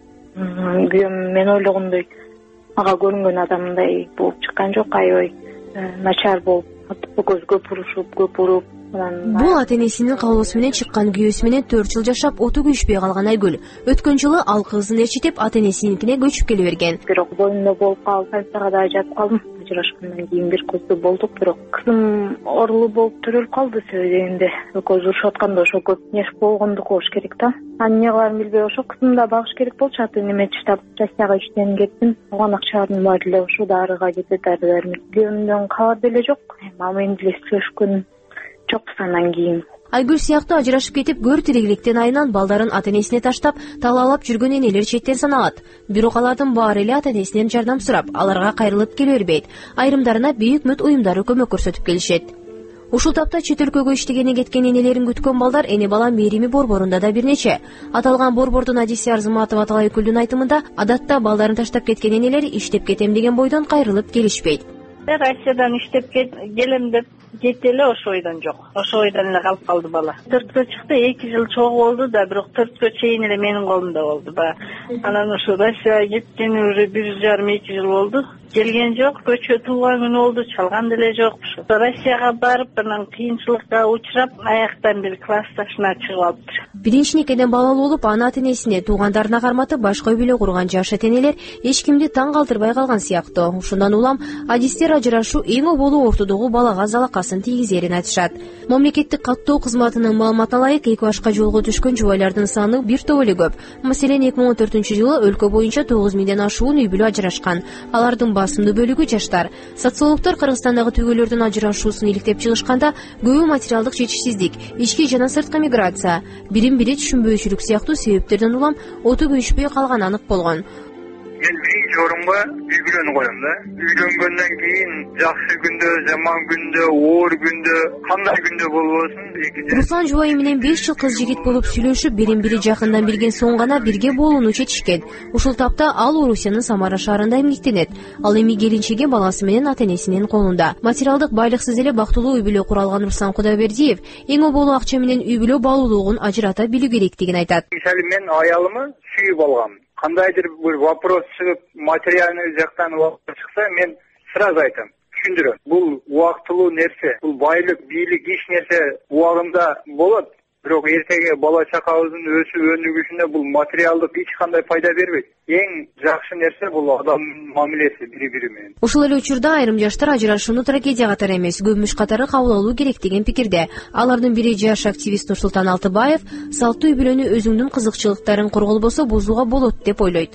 Күйөөм мен ойлогондой ага көрүнгөн адамдай болуп чыккан жок, аябай начар болуп, көз көп уруп. Бул ата-энесинин каалоосу менен чыккан күйөөсү менен 4 жыл жашап, оту күйүшпөй калган Айгүл өткөн жылы ал кызын ээрчитип ата-энесиникине көчүп келе берген. Бирок боюмда болуп калып, кайсага да жатып калдым. Ажырашкандан кийин бир кызды болдук, бирок кызым оорулуу болуп төрөлүп калды. Себебинде экөөбүз урушуп атканда ошо көп нерсе болгондук болуш керек да. Анын эмне кыларын билбей ошо кызымды да багыш керек болчу. Ата-энеме чыдап Россияга иштенип кеттим. Алган акчалардын баары эле ошо дарыга кетет, дары-дармек. Күйөөмдөн кабар деле жок. Мама менен деле сүйлөшкөн жокпуз андан кийин. Айгүл сыяктуу ажырашып кетип, көр тирегиликтен айынан балдарын ата-энесине таштап, талаалап жүргөн энелер четтен саналат. Бирок алардын баары эле ата-энесинен жардам сурап, аларга кайрылып келе бербейт. Айрымдарына бийик үмүт уюмдары көмөк көрсөтүп келишет. Ушул тапта чет өлкөгө иштегени кеткен энелерин күткөн балдар эне бала мээрими борборунда да бир нече. Аталган борбордун адиси Арзыматова Талайкүлдүн айтымында, адатта балдарын таштап кеткен энелер иштеп кетем деген бойдон кайрылып келишпейт. Россиядан иштеп келем деп кетти эле, ошо ойдон жок. Ошо ойдон эле калып калды бала. 4кө чыкты, 2 жыл чогуу болду да, бирок 4кө чейин эле менин колумда болду ба. Анан ошо Россияга кеткени уже 1,5-2 жыл болду. Келген жок, көчө туулган күнү болду, чалган деле жок. Россияга барып, анан кыйынчылыкка учурап, аяктан бир классташына чыгып алыптыр. Биринчи никеден балалуу болуп, ана ата-энесине, туугандарына карматып, башка үй бүлө курган жаш ата-энелер эч кимди таң калтырбай калган сыяктуу. Ушундан улам адистер ажырашуу эң оболу ортодогу балага залакасын тийгизерин айтышат. Мамлекеттик каттоо кызматынын маалыматына ылайык, экибашка жолго түшкөн жубайлардын саны бир топ эле көп. Маселен, 2014-жылы өлкө боюнча 9000ден ашуун үй бүлө ажырашкан. Алардын басымдуу бөлүгү жаштар. Социологдор Кыргызстандагы түйгөлөрдүн ажырашуусун иликтеп чыгышканда, көбү материалдык жетишсиздик, ички жана сырткы миграция, бирин-бири түшүнбөөчүлүк сыяктуу себептерден улам оту күйүшпөй калган анык болгон. Мен биринчи орунга үй бүлөнү коем да. Үйлөнгөндөн кийин жакшы күндө, жаман күндө, оор күндө, кандай күндө болбосун. Руслан жубайы менен 5 жыл кыз жигит болуп сүйлөшүп, бирин-бири жакындан билген соң гана бирге болууну чечишкен. Ушул тапта ал Орусиянын Самара шаарында эмгектенет. Ал эми келинчеги баласы менен ата-энесинин колунда. Материалдык байлыксыз эле бактылуу үй бүлө кура алган Руслан Кудайбердиев эң оболу акча менен үй бүлө баалуулугун ажырата билүү керектигин айтат. Мисалы мен аялымы сүйүп алгам. Кандайдыр бир вопрос чыгып, материальный жактан вопрос чыкса, мен сразу айтам, түшүндүрөм. Бул убактылуу нерсе, бул байлык, бийлик, иш нерсе убагында болот. Бирок эртеге бала чакабыздын өсүп өнүгүшүнө бул материалдык эч кандай пайда бербейт. Эң жакшы нерсе бул адамдын мамилеси бири-бири менен. Ушул эле учурда айрым жаштар ажырашууну трагедия катары эмес, көмүш катары кабыл алуу керек деген пикирде. Алардын бири жаш активист Нурсултан Алтыбаев, салттуу үй бүлөнү өзүңдүн кызыкчылыктарын корголбосо бузууга болот деп ойлойт.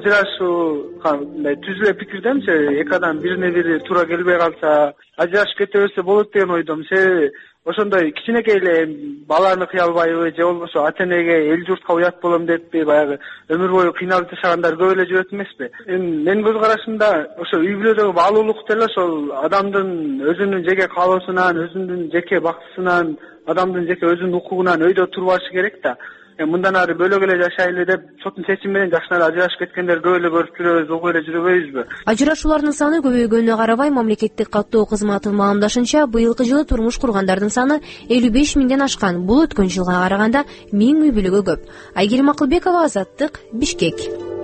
Ажырашуу түзүлө пикирдем, эки адам бирине бири туура келбей калса, ажырашып кете берсе болот деген ойдом. Ошондой кичинекей эле баланы кыя албайбы, же болбосо ата-энеге, эл журтка уят болом деппи, баягы өмүр бою кыйналып жашагандар көп эле жүрөт эмеспи. Менин көз карашымда ошо үй бүлөдөгү баалуулук деле ошол адамдын өзүнүн жеке каалоосунан, өзүнүн жеке бактысынан, адамдын жеке өзүнүн укугунан өйдө турбашы керек да. Мындан ары бөлөк эле жашайлы деп соттун чечими менен жакшынан ажырашып кеткендер көп эле көрүп жүрөбүз, угуп эле жүрбөйбүзбү? Ажырашуулардын саны көбөйгөнүнө карабай, мамлекеттик каттоо кызматынын маалымдашынча, быйылкы жылы турмуш кургандардын саны 55 миңден ашкан. Бул өткөн жылга караганда 1000 үй бүлөгө көп. Айгерим Акылбекова, Азаттык, Бишкек.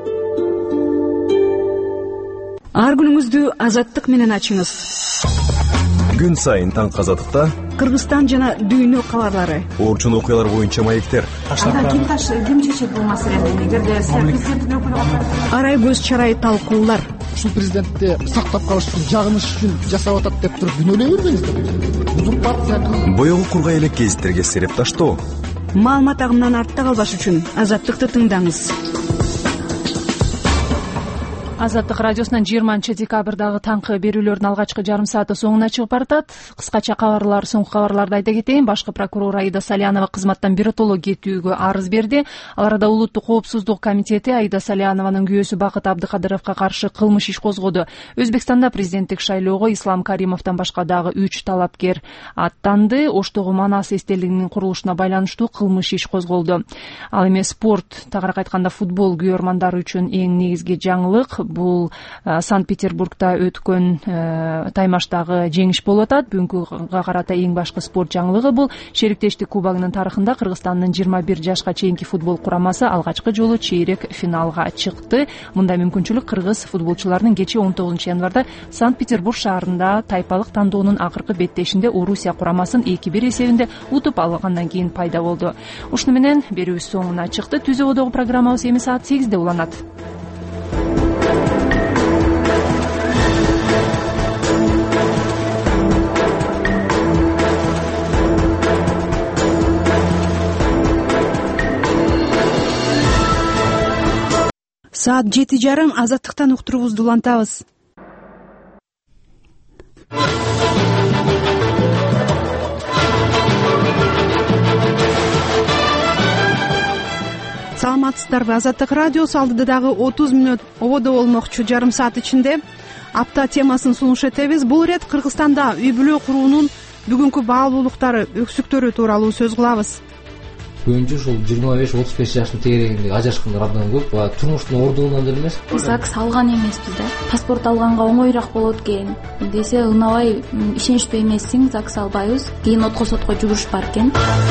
Ар күнүңүздү Азаттык менен ачыңыз. Күн сайын таң Азаттыкта Кыргызстан жана дүйнө кабарлары, орчун окуялар боюнча маектер. Ким чечет бул маселени? Эгерде президенттин өкүлү арай көз чарай талкуулар. Ушул президентти сактап калыш үчүн, жагыныш үчүн жасап атат деп туруп күнөөлөй бербеңиздер. Узурпация. Боёгу кургай элек гезиттерге сереп таштоо. Маалымат агымынан артта калбаш үчүн Азаттыкты тыңдаңыз. Азаттык радиосунан 20-декабрдагы таңкы берүүлөрдүн алгачкы жарым сааты соңуна чыгып баратат. Кыскача кабарлар, соңку кабарларды айта кетейин. Башкы прокурор Аида Салянова кызматтан биротоло кетүүгө арыз берди. Ал арада Улуттук коопсуздук комитети Аида Салянованын күйөөсү Бакыт Абдыкадыровго каршы кылмыш иш козгоду. Өзбекстанда президенттик шайлоого Ислам Каримовдон башка дагы 3 талапкер аттанды. Оштогу Манас эстелигинин курулушуна байланыштуу кылмыш иш козголду. Ал эми спорт, тагыраак айтканда футбол күйөрмандары үчүн эң негизги жаңылык. бул Санкт Петербургда өткөн таймаштагы жеңиш болуп атат. Бүгүнкүгө карата эң башкы спорт жаңылыгы бул шериктештик кубогунун тарыхында Кыргызстандын 21 жашка чейинки футбол курамасы алгачкы жолу чейрек финалга чыкты. Мындай мүмкүнчүлүк кыргыз футболчуларынын кечээ 19 январда Санкт-Петербург шаарында тайпалык тандоонун акыркы беттешинде Орусия курамасын 2-1 эсебинде утуп алгандан кийин пайда болду. Ушуну менен берүүбүз соңуна чыкты. Түз ободогу программабыз эми саат 8-де уланат. Саат 7:30 азаттыктан уктуруубузду улантабыз. Саламатсыздарбы? Азаттык радиосу алдыда дагы 30 мүнөт ободо болмокчу. Жарым саат ичинде апта темасын сунуш этебиз. Бул ирет Кыргызстанда үй бүлө куруунун бүгүнкү баалуулуктары, өксүктөрү тууралуу сөз кылабыз. Көбүнчө ушул 25-35 жаштын тегерегиндеги ажырашкандар абдан көп. Турмуштун ордугунан деле эмес. ЗАГС алган эмеспиз да. Паспорт алганга оңоюраак болот экен десе ынабай ишеничпей эмессиң, ЗАГС албайбыз. Кийин отко сотко жүгүрүш бар экен.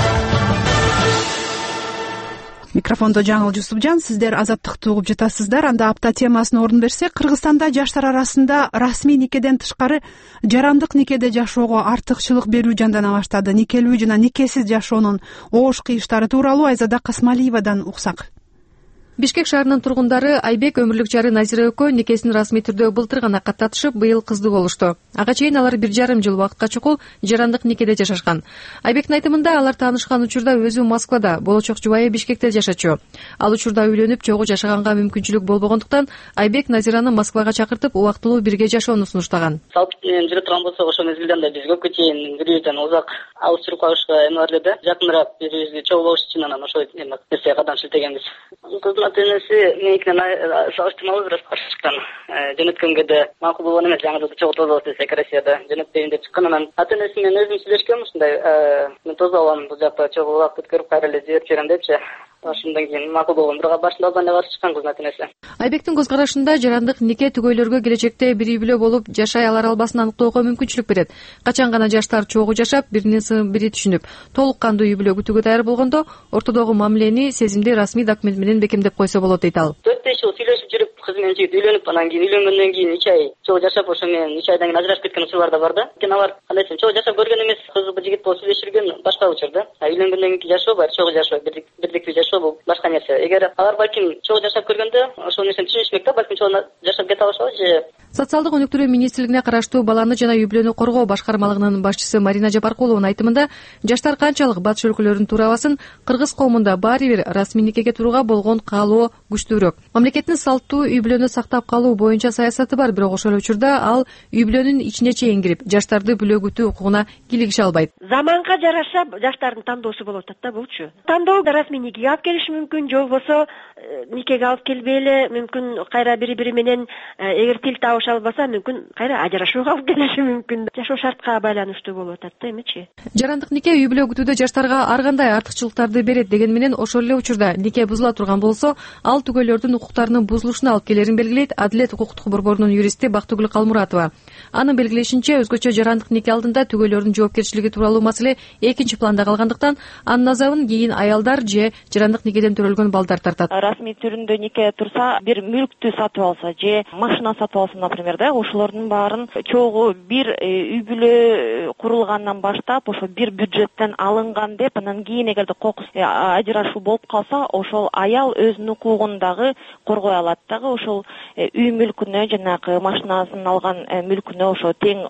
Микрофондо Жаңыл Жусупжан, сиздер азаттыкты угуп жатасыздар. Анда апта темасына орун берсек, Кыргызстанда жаштар арасында расмий никеден тышкары жарандык никеде жашоого артыкчылык берүү жандана баштады. Никелүү жана никесиз жашоонун оош кыйыштары тууралуу Айзада Касмалиевадан уксак. Бишкек шаарынын тургундары Айбек өмүрлүк жары Назира экөө никесин расмий түрдө былтыр гана каттатышып, быйыл кызды болушту. Ага чейин алар 1,5 жыл убакытка чукул жарандык никеде жашашкан. Айбектин айтымында алар таанышкан учурда өзү Москвада, болочок жубайы Бишкекте жашачу. Ал учурда үйлөнүп, чогуу жашаганга мүмкүнчүлүк болбогондуктан Айбек Назираны Москвага чакыртып, убактылуу бирге жашоону сунуштаган. Салт менен жүрө турган болсок, ошол мезгилден да биз көпкө чейин бирибизден узак алыс жүрүп калышка эме бар эле да. Жакыныраак бирибизге чогуу болуш үчүн анан ошол нерсеге кадам шилтегенбиз. Ата-энеси меникинен салыштырмалуу бир каршы чыккан. Жөнөткөнгө да макул болгон эмес, жаңы жылда чогуу тозолот десек, Россияда жөнөтпөйүн деп чыккан. Анан ата-энеси менен өзүм сүйлөшкөм, ушундай мен тозолом, бул жакта чогуу убакыт өткөрүп кайра эле жиберип жүрөм депчи. Ошондон кийин макул болгон, бирок башында Албанияга каршы чыккан кыздын ата-энеси. Айбектин көз карашында жарандык нике түгөйлөргө келечекте бир үй бүлө болуп жашай алар албасын аныктоого мүмкүнчүлүк берет. Качан гана жаштар чогуу жашап, биринин сынын бири түшүнүп, толук кандуу үй бүлө күтүүгө даяр болгондо ортодогу мамилени сезимдүү расмий документ менен бекемдеп койсо болот дейт ал. 4-5 жыл сүйлөшүп жүрүп, кыз менен жигит үйлөнүп, анан кийин үйлөнгөндөн кийин 3 ай чогуу жашап, ошо менен 3 айдан кийин ажырашып кеткен учурлар да бар да. Анан алар кандай десем, чогуу жашап көргөн эмес, кызы жигит болуп сүйлөшүргөн башка учур да. Үйлөнгөндөн кийинки жашоо бар, чогуу жашоо, бирдиктүү жашоо бул башка нерсе. Эгер алар балким чогуу жашап көргөндө ошол нерсени түшүнүшмөк да, балким чогуу жашап кете алышабы же. Социалдык өнүктүрүү министрлигине караштуу баланы жана үй бүлөнү коргоо башкармалыгынын башчысы Марина Жапаркулованын айтымында, жаштар канчалык батыш өлкөлөрүнүн туурабасын, кыргыз коомунда баары бир расмий никеге турууга болгон каалоо күчтүүрөөк. Мамлекеттин салттуу үй бүлөнү сактап калуу боюнча саясаты бар, бирок ошол учурда ал үй бүлөнүн ичине чейин кирип, жаштарды бүлө күтүү укугуна кийлигише албайт. Заманга жараша жаштардын тандоосу болуп атат да булчу. Тандоо расмий никеге алып келиши мүмкүн, же болбосо никеге алып келбей эле мүмкүн кайра бири менен эгер тил табыша албаса мүмкүн кайра ажырашууга алып келиши мүмкүн. Жашоо шартка байланыштуу болуп атат да эмечи. Жарандык нике үй бүлө күтүүдө жаштарга ар кандай артыкчылыктарды берет деген менен ошол эле учурда нике бузула турган болсо, ал түгөйлөрдүн укуктарынын бузулушуна алып келерин белгилейт Адилет укуктук борборунун юристи Бактыгүл Калмуратова. Анын белгилешинче, өзгөчө жарандык нике алдында түгөйлөрдүн жоопкерчилиги тууралуу маселе экинчи планда калгандыктан, анын азабын кийин аялдар же жарандык никеден төрөлгөн балдар тартат. Расмий түрүндө нике турса, бир мүлктү сатып алса же машина сатып алса, например, да, ошолордун баарын чогуу бир үй бүлө курулгандан баштап ошо бир бюджеттен алынган деп, анан кийин эгерде кокус ажырашуу болуп калса, ошол аял өзүнүн укугун дагы коргой алат дагы. Ошол үй мүлкүнө, жанагы машинасын алган мүлкүнө ошо тең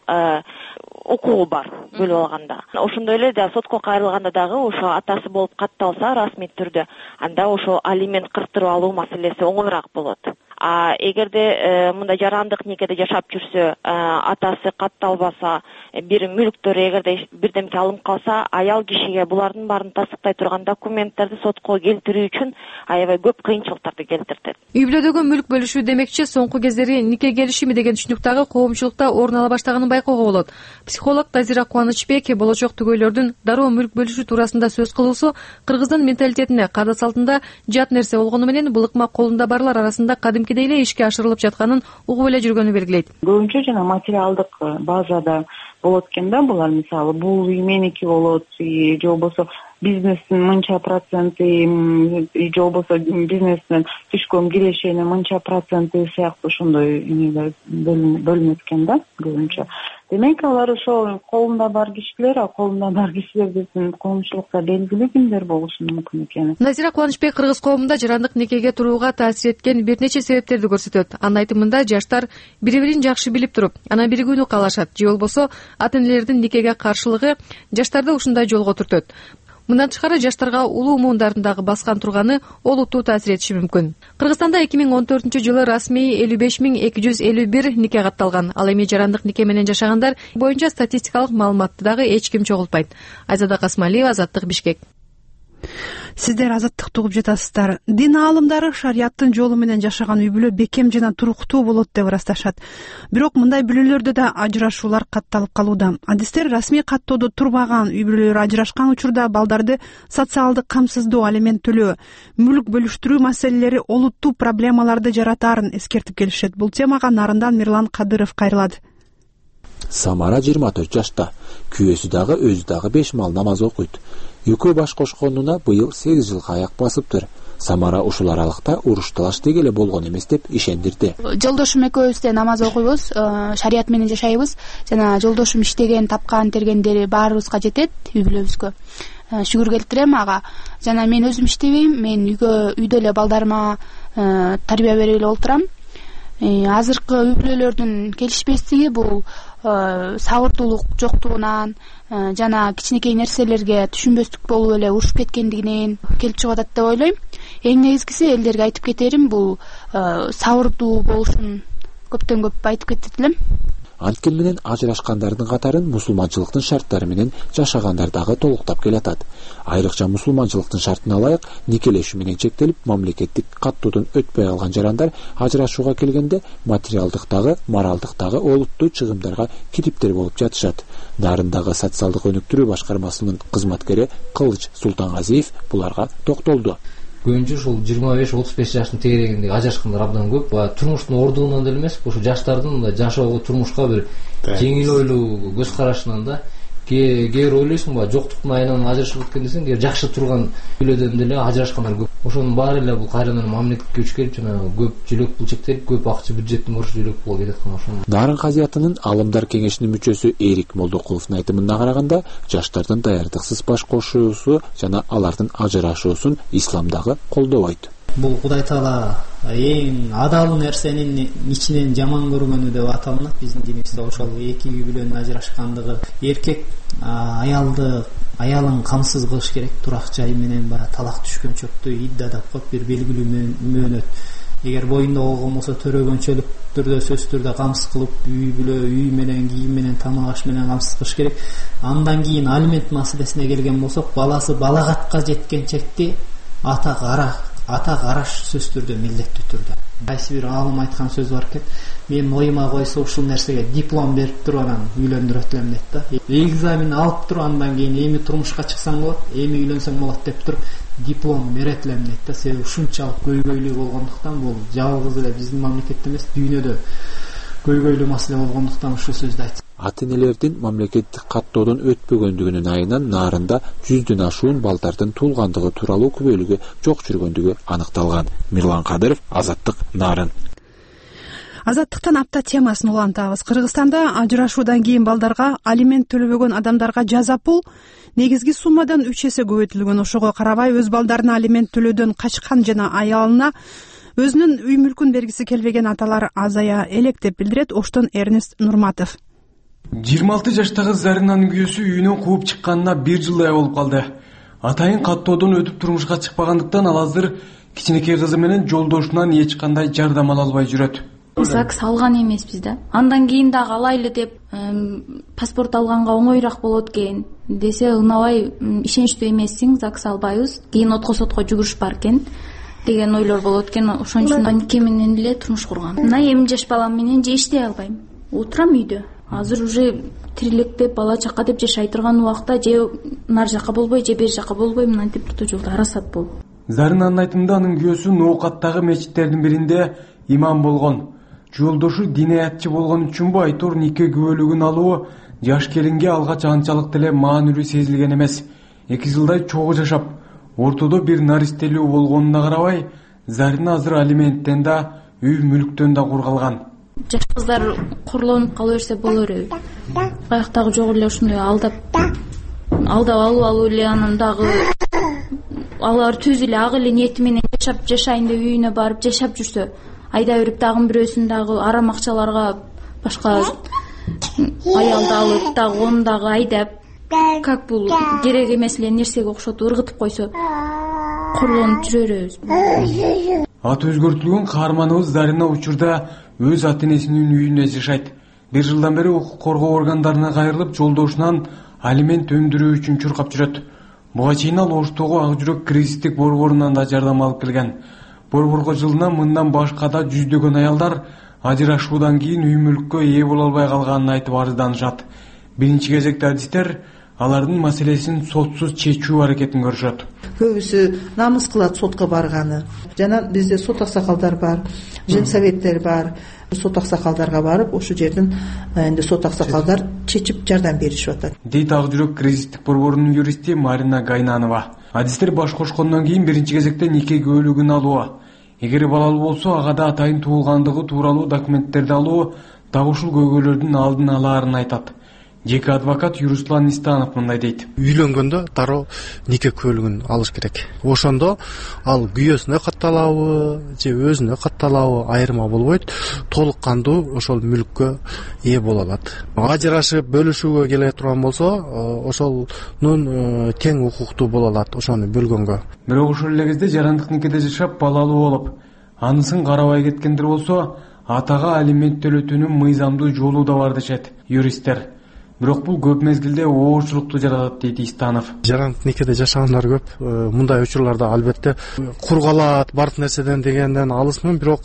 укугу бар бөлүп алганда. Ошондой эле да сотко кайрылганда дагы ошо атасы болуп катталса расмий түрдө, анда ошо алимент кырктырып алуу маселеси оңоюраак болот. Эгерде мындай жарандык никеде жашап жүрсө, атасы катталбаса, бир мүлктөр эгерде бирдемке алынып калса, аял кишиге булардын баарын тастыктай турган документтерди сотко келтирүү үчүн аябай көп кыйынчылыктарды келтирет. Үй бүлөдөгү мүлк бөлүшүү демекчи, соңку кездери нике келишими деген түшүнүк дагы коомчулукта орун ала баштаганын байкоого болот. Психолог Тазира Кубанычбек болочок түгөйлөрдүн дароо мүлк бөлүшүү туурасында сөз кылуусу Кыргыздын менталитетине, каада салтында жат нерсе болгону менен, бул ыкма колунда барлар арасында кадимки никеде эле ишке ашырылып жатканын угуп эле жүргөнү белгилейт. Көбүнчө жана материалдык базада болот экен да, булар мисалы бул үй меники болот, же болбосо бизнестин мынча проценти, же болбосо бизнестен түшкөн кирешенин мынча проценти сыяктуу ошондой бөлүнөт экен да көбүнчө. Демек алар ошо колунда бар кишилер, колунда бар кишилердин коомчулукта белгилүү кимдер болушу мүмкүн экен. Назира Кубанычбек кыргыз коомунда жарандык никеге турууга таасир эткен бир нече себептерди көрсөтөт. Анын айтымында жаштар бири-бирин жакшы билип туруп, анан биригүүнү каалашат, же болбосо ата-энелердин никеге каршылыгы жаштарды ушундай жолго түртөт. Мындан тышкары жаштарга улуу муундарындагы баскан турганы олуттуу таасир этиши мүмкүн. Кыргызстанда 2014-жылы расмий 55.251 нике катталган. Ал эми жарандык нике менен жашагандар боюнча статистикалык маалыматты дагы эч ким чогултпайт. Айзада Касмалиева, Азаттык, Бишкек. Сиздер Азаттыкты угуп жатасыздар. Дин аалымдары шарияттын жолу менен жашаган үй бүлө бекем жана туруктуу болот деп ырасташат. Бирок мындай бүлөлөрдө да ажырашуулар катталып калууда. Адистер расмий каттоодо турбаган үй бүлөлөр ажырашкан учурда балдарды социалдык камсыздоо, алимент төлөө, мүлк бөлүштүрүү маселелери олуттуу проблемаларды жаратаарын эскертип келишет. Бул темага Нарындан Мирлан Кадыров кайрылат. Самара 24 жашта. Күйөөсү дагы өзү дагы 5 мал намаз окуйт. Экөө баш кошконуна быйыл 8 жылга аяк басыптыр. Самара ушул аралыкта уруш талаш деги эле болгон эмес деп ишендирди. Жолдошум экөөбүз да намаз окуйбуз, шарият менен жашайбыз. Жана жолдошум иштеген, тапкан, тергендери баарыбызга жетет, үй бүлөбүзгө. Шүгүр келтирем ага. Жана мен өзүм иштебейм, мен үйдө эле балдарыма тарбия берип эле олтурам. Азыркы үй бүлөлөрдүн келишпестиги бул сабырдуулук жоктугунан жана кичинекей нерселерге түшүнбөстүк болуп эле урушуп кеткендигинен келип чыгып атат деп ойлойм. Эң негизгиси элдерге айтып кетерим, бул сабырдуу болушун көптөн көп айтып кетет элем. Анткени менен ажырашкандардын катарын мусулманчылыктын шарттары менен жашагандар дагы толуктап келатат. Айрыкча мусулманчылыктын шартына ылайык никелешүү менен чектелип, мамлекеттик каттоодон өтпөй калган жарандар ажырашууга келгенде материалдыктагы, моралдыктагы олуттуу чыгымдарга кириптер болуп жатышат. Нарындагы социалдык өнүктүрүү башкармасынын кызматкери Кылыч Султангазиев буларга токтолду. Көбүнчө ушул 25-35 жаштын тегерегиндеги ажырашкандар абдан көп. Турмуштун ордугунан деле эмес, ошо жаштардын жашоого, турмушка бир жеңил ойлуу көз карашынан да кээ бир ойлойсуң, жоктуктун айынан ажырашып кеткен десең, жакшы турган үйлөдөн деле ажырашкандар көп. Ошонун баары эле бул кайрадан мамлекетке күч келип, жана көп жилөк булчектелип, көп акча бюджеттин борушу жилөк болуп кетаткан ошол. Нарын казиятынын Алымдар кеңешинин мүчөсү Эрик Молдокуловдун айтымына караганда, жаштардын даярдыксыз баш кошуусу жана алардын ажырашуусун исламдагы колдобойт. Бул Кудай Таала эң адал нерсенин ичинен жаман көргөнү деп аталынат биздин динибизде. Ошол эки үй бүлөнүн ажырашкандыгы, эркек аялын камсыз кылыш керек, турак жай менен талак түшкөнчөктү идда деп коюп бир белгилүү мөөнөт. Эгер боюндагы болмосо төрөгөнчөлүк түрдө сөз түрдө камсыз кылып, үй бүлө, үй менен, кийим менен, тамак аш менен камсыз кылыш керек. Андан кийин алимент маселесине келген болсок, баласы балагатка жеткен чекти ата караш сөз түрдө, милдеттүү түрдө. Кайсы бир аалым айткан сөз бар экен. Мен оюма койсо ушул нерсеге диплом берип туруп анан үйлөндүрөт элем дейт да. Экзамен алып туруп андан кийин эми турмушка чыксаң болот, эми үйлөнсөң болот деп туруп диплом берет элем дейт да. Себеби ушунчалык көйгөйлүү болгондуктан, бул жалгыз эле биздин мамлекетте эмес, дүйнөдө көйгөйлүү маселе болгондуктан ушул сөздү айтты. Ата-энелердин мамлекеттик каттоодон өтпөгөндүгүнүн айынан Нарында 100дөн ашуун балдардын туулгандыгы тууралуу күбөлүгү жок жүргөндүгү аныкталган. Мирлан Кадыров, Азаттык, Нарын. Азаттыктан апта темасын улантабыз. Кыргызстанда ажырашуудан кийин балдарга алимент төлөбөгөн адамдарга жаза пул негизги суммадан 3 эсе көбөйтүлгөн. Ошого карабай өз балдарына алимент төлөөдөн качкан жана аялына өзүнүн үй мүлкүн бергиси келбеген аталар азая элек деп билдирет Оштон Эрнест Нурматов. 26 жаштагы Заринанын күйөөсү үйүнөн кууп чыкканына 1 жылдай болуп калды. Атайын каттоодон өтүп турмушка чыкпагандыктан ал азыр кичинекей кызы менен жолдошунан эч кандай жардам ала албай жүрөт. ЗАГС алган эмеспиз да. Андан кийин дагы алайлы деп паспорт алганга оңоюраак болот экен десе, унабай ишеничтүү эмессиң, ЗАГС албайбыз. Кийин отко сотко жүгүрүш бар экен деген ойлор болот экен. Ошон үчүн нике менен эле турмуш курган. Мына эми жаш балам менен же иштей албайм. Отурам үйдө. Азыр уже тирилектеп, бала чака деп жашай турган убакта же нар жака болбой, же бер жака болбой, мынтип туртуу жолдо арасат болуп. Заринанын айтымында анын күйөөсү Ноокаттагы мечиттердин биринде имам болгон. Жолдошу динаятчы болгон үчүнбү айтор нике күбөлүгүн алуу жаш келинге алгач анчалык деле маанилүү сезилген эмес. 2 жылдай чогуу жашап, ортодо бир наристелүү болгонуна карабай, Зарина азыр алименттен да, үй мүлктөн да кургалган. Жаш кыздар курлонуп кала берсе болор эле. Каяктагы жок эле ушундай алдап алуу эле, анан дагы алар түз эле ак эле ниети менен жашайын деп үйүнө барып жашап жүрсө, айда берип дагы бирөөсүн дагы арам акчаларга башка аялды алып дагы onu дагы айдап, как бул керек эмес эле нерсеге окшотуп ыргытып койсо, курлонуп жүрө беребиз. Аты өзгөртүлгөн каарманыбыз Зарина учурда өз ата-энесинин үйүндө жашайт. 1 жылдан бери укук коргоо органдарына кайрылып, жолдошунан алимент өндүрүү үчүн чуркап жүрөт. Буга чейин ал Оштогу Ак жүрөк кризистик борборунан да жардам алып келген. Борборго жылына мындан башка да жүздөгөн аялдар ажырашуудан кийин үй мүлккө ээ боло албай калганын айтып арызданышат. Биринчи кезекте адистер алардын маселесин сотсуз чечүү аракетин көрүшөт. Көбүсү намыс кылат сотко барганы. Жана бизде сот аксакалдар бар, женсоветтер бар. Сот аксакалдарга барып, ошол жерден энди сот аксакалдар чечип жардам беришип атат. Дейт Ак жүрөк кризистик борборунун юристи Марина Гайнанова. Адистер баш кошкондон кийин биринчи кезекте нике күбөлүгүн алуу, эгер балалуу болсо ага да атайын туулгандыгы тууралуу документтерди алуу дагы ушул көйгөйлөрдүн алдын алаарын айтат. Жеке адвокат Юруслан Истанов мындай дейт. Үйлөнгөндө дароо нике күбөлүгүн алыш керек. Ошондо ал күйөөсүнө катталабы же өзүнө катталабы айырма болбойт, толук кандуу ошол мүлккө ээ боло алат. Ажырашып бөлүшүүгө келе турган болсо, ошолнун тең укуктуу боло алат ошону бөлгөнгө. Бирок ошол эле кезде жарандык никеде жашап балалуу болуп, анысын карабай кеткендер болсо, атага алимент төлөтүүнүн мыйзамдуу жолу да бар дешет юристтер. Бирок бул көп мезгилде оорчулукту жаратат дейт Истанов. Жарандык никеде жашагандар көп. Мындай учурларда албетте кургалат, бардык нерседен дегенден алысмын, бирок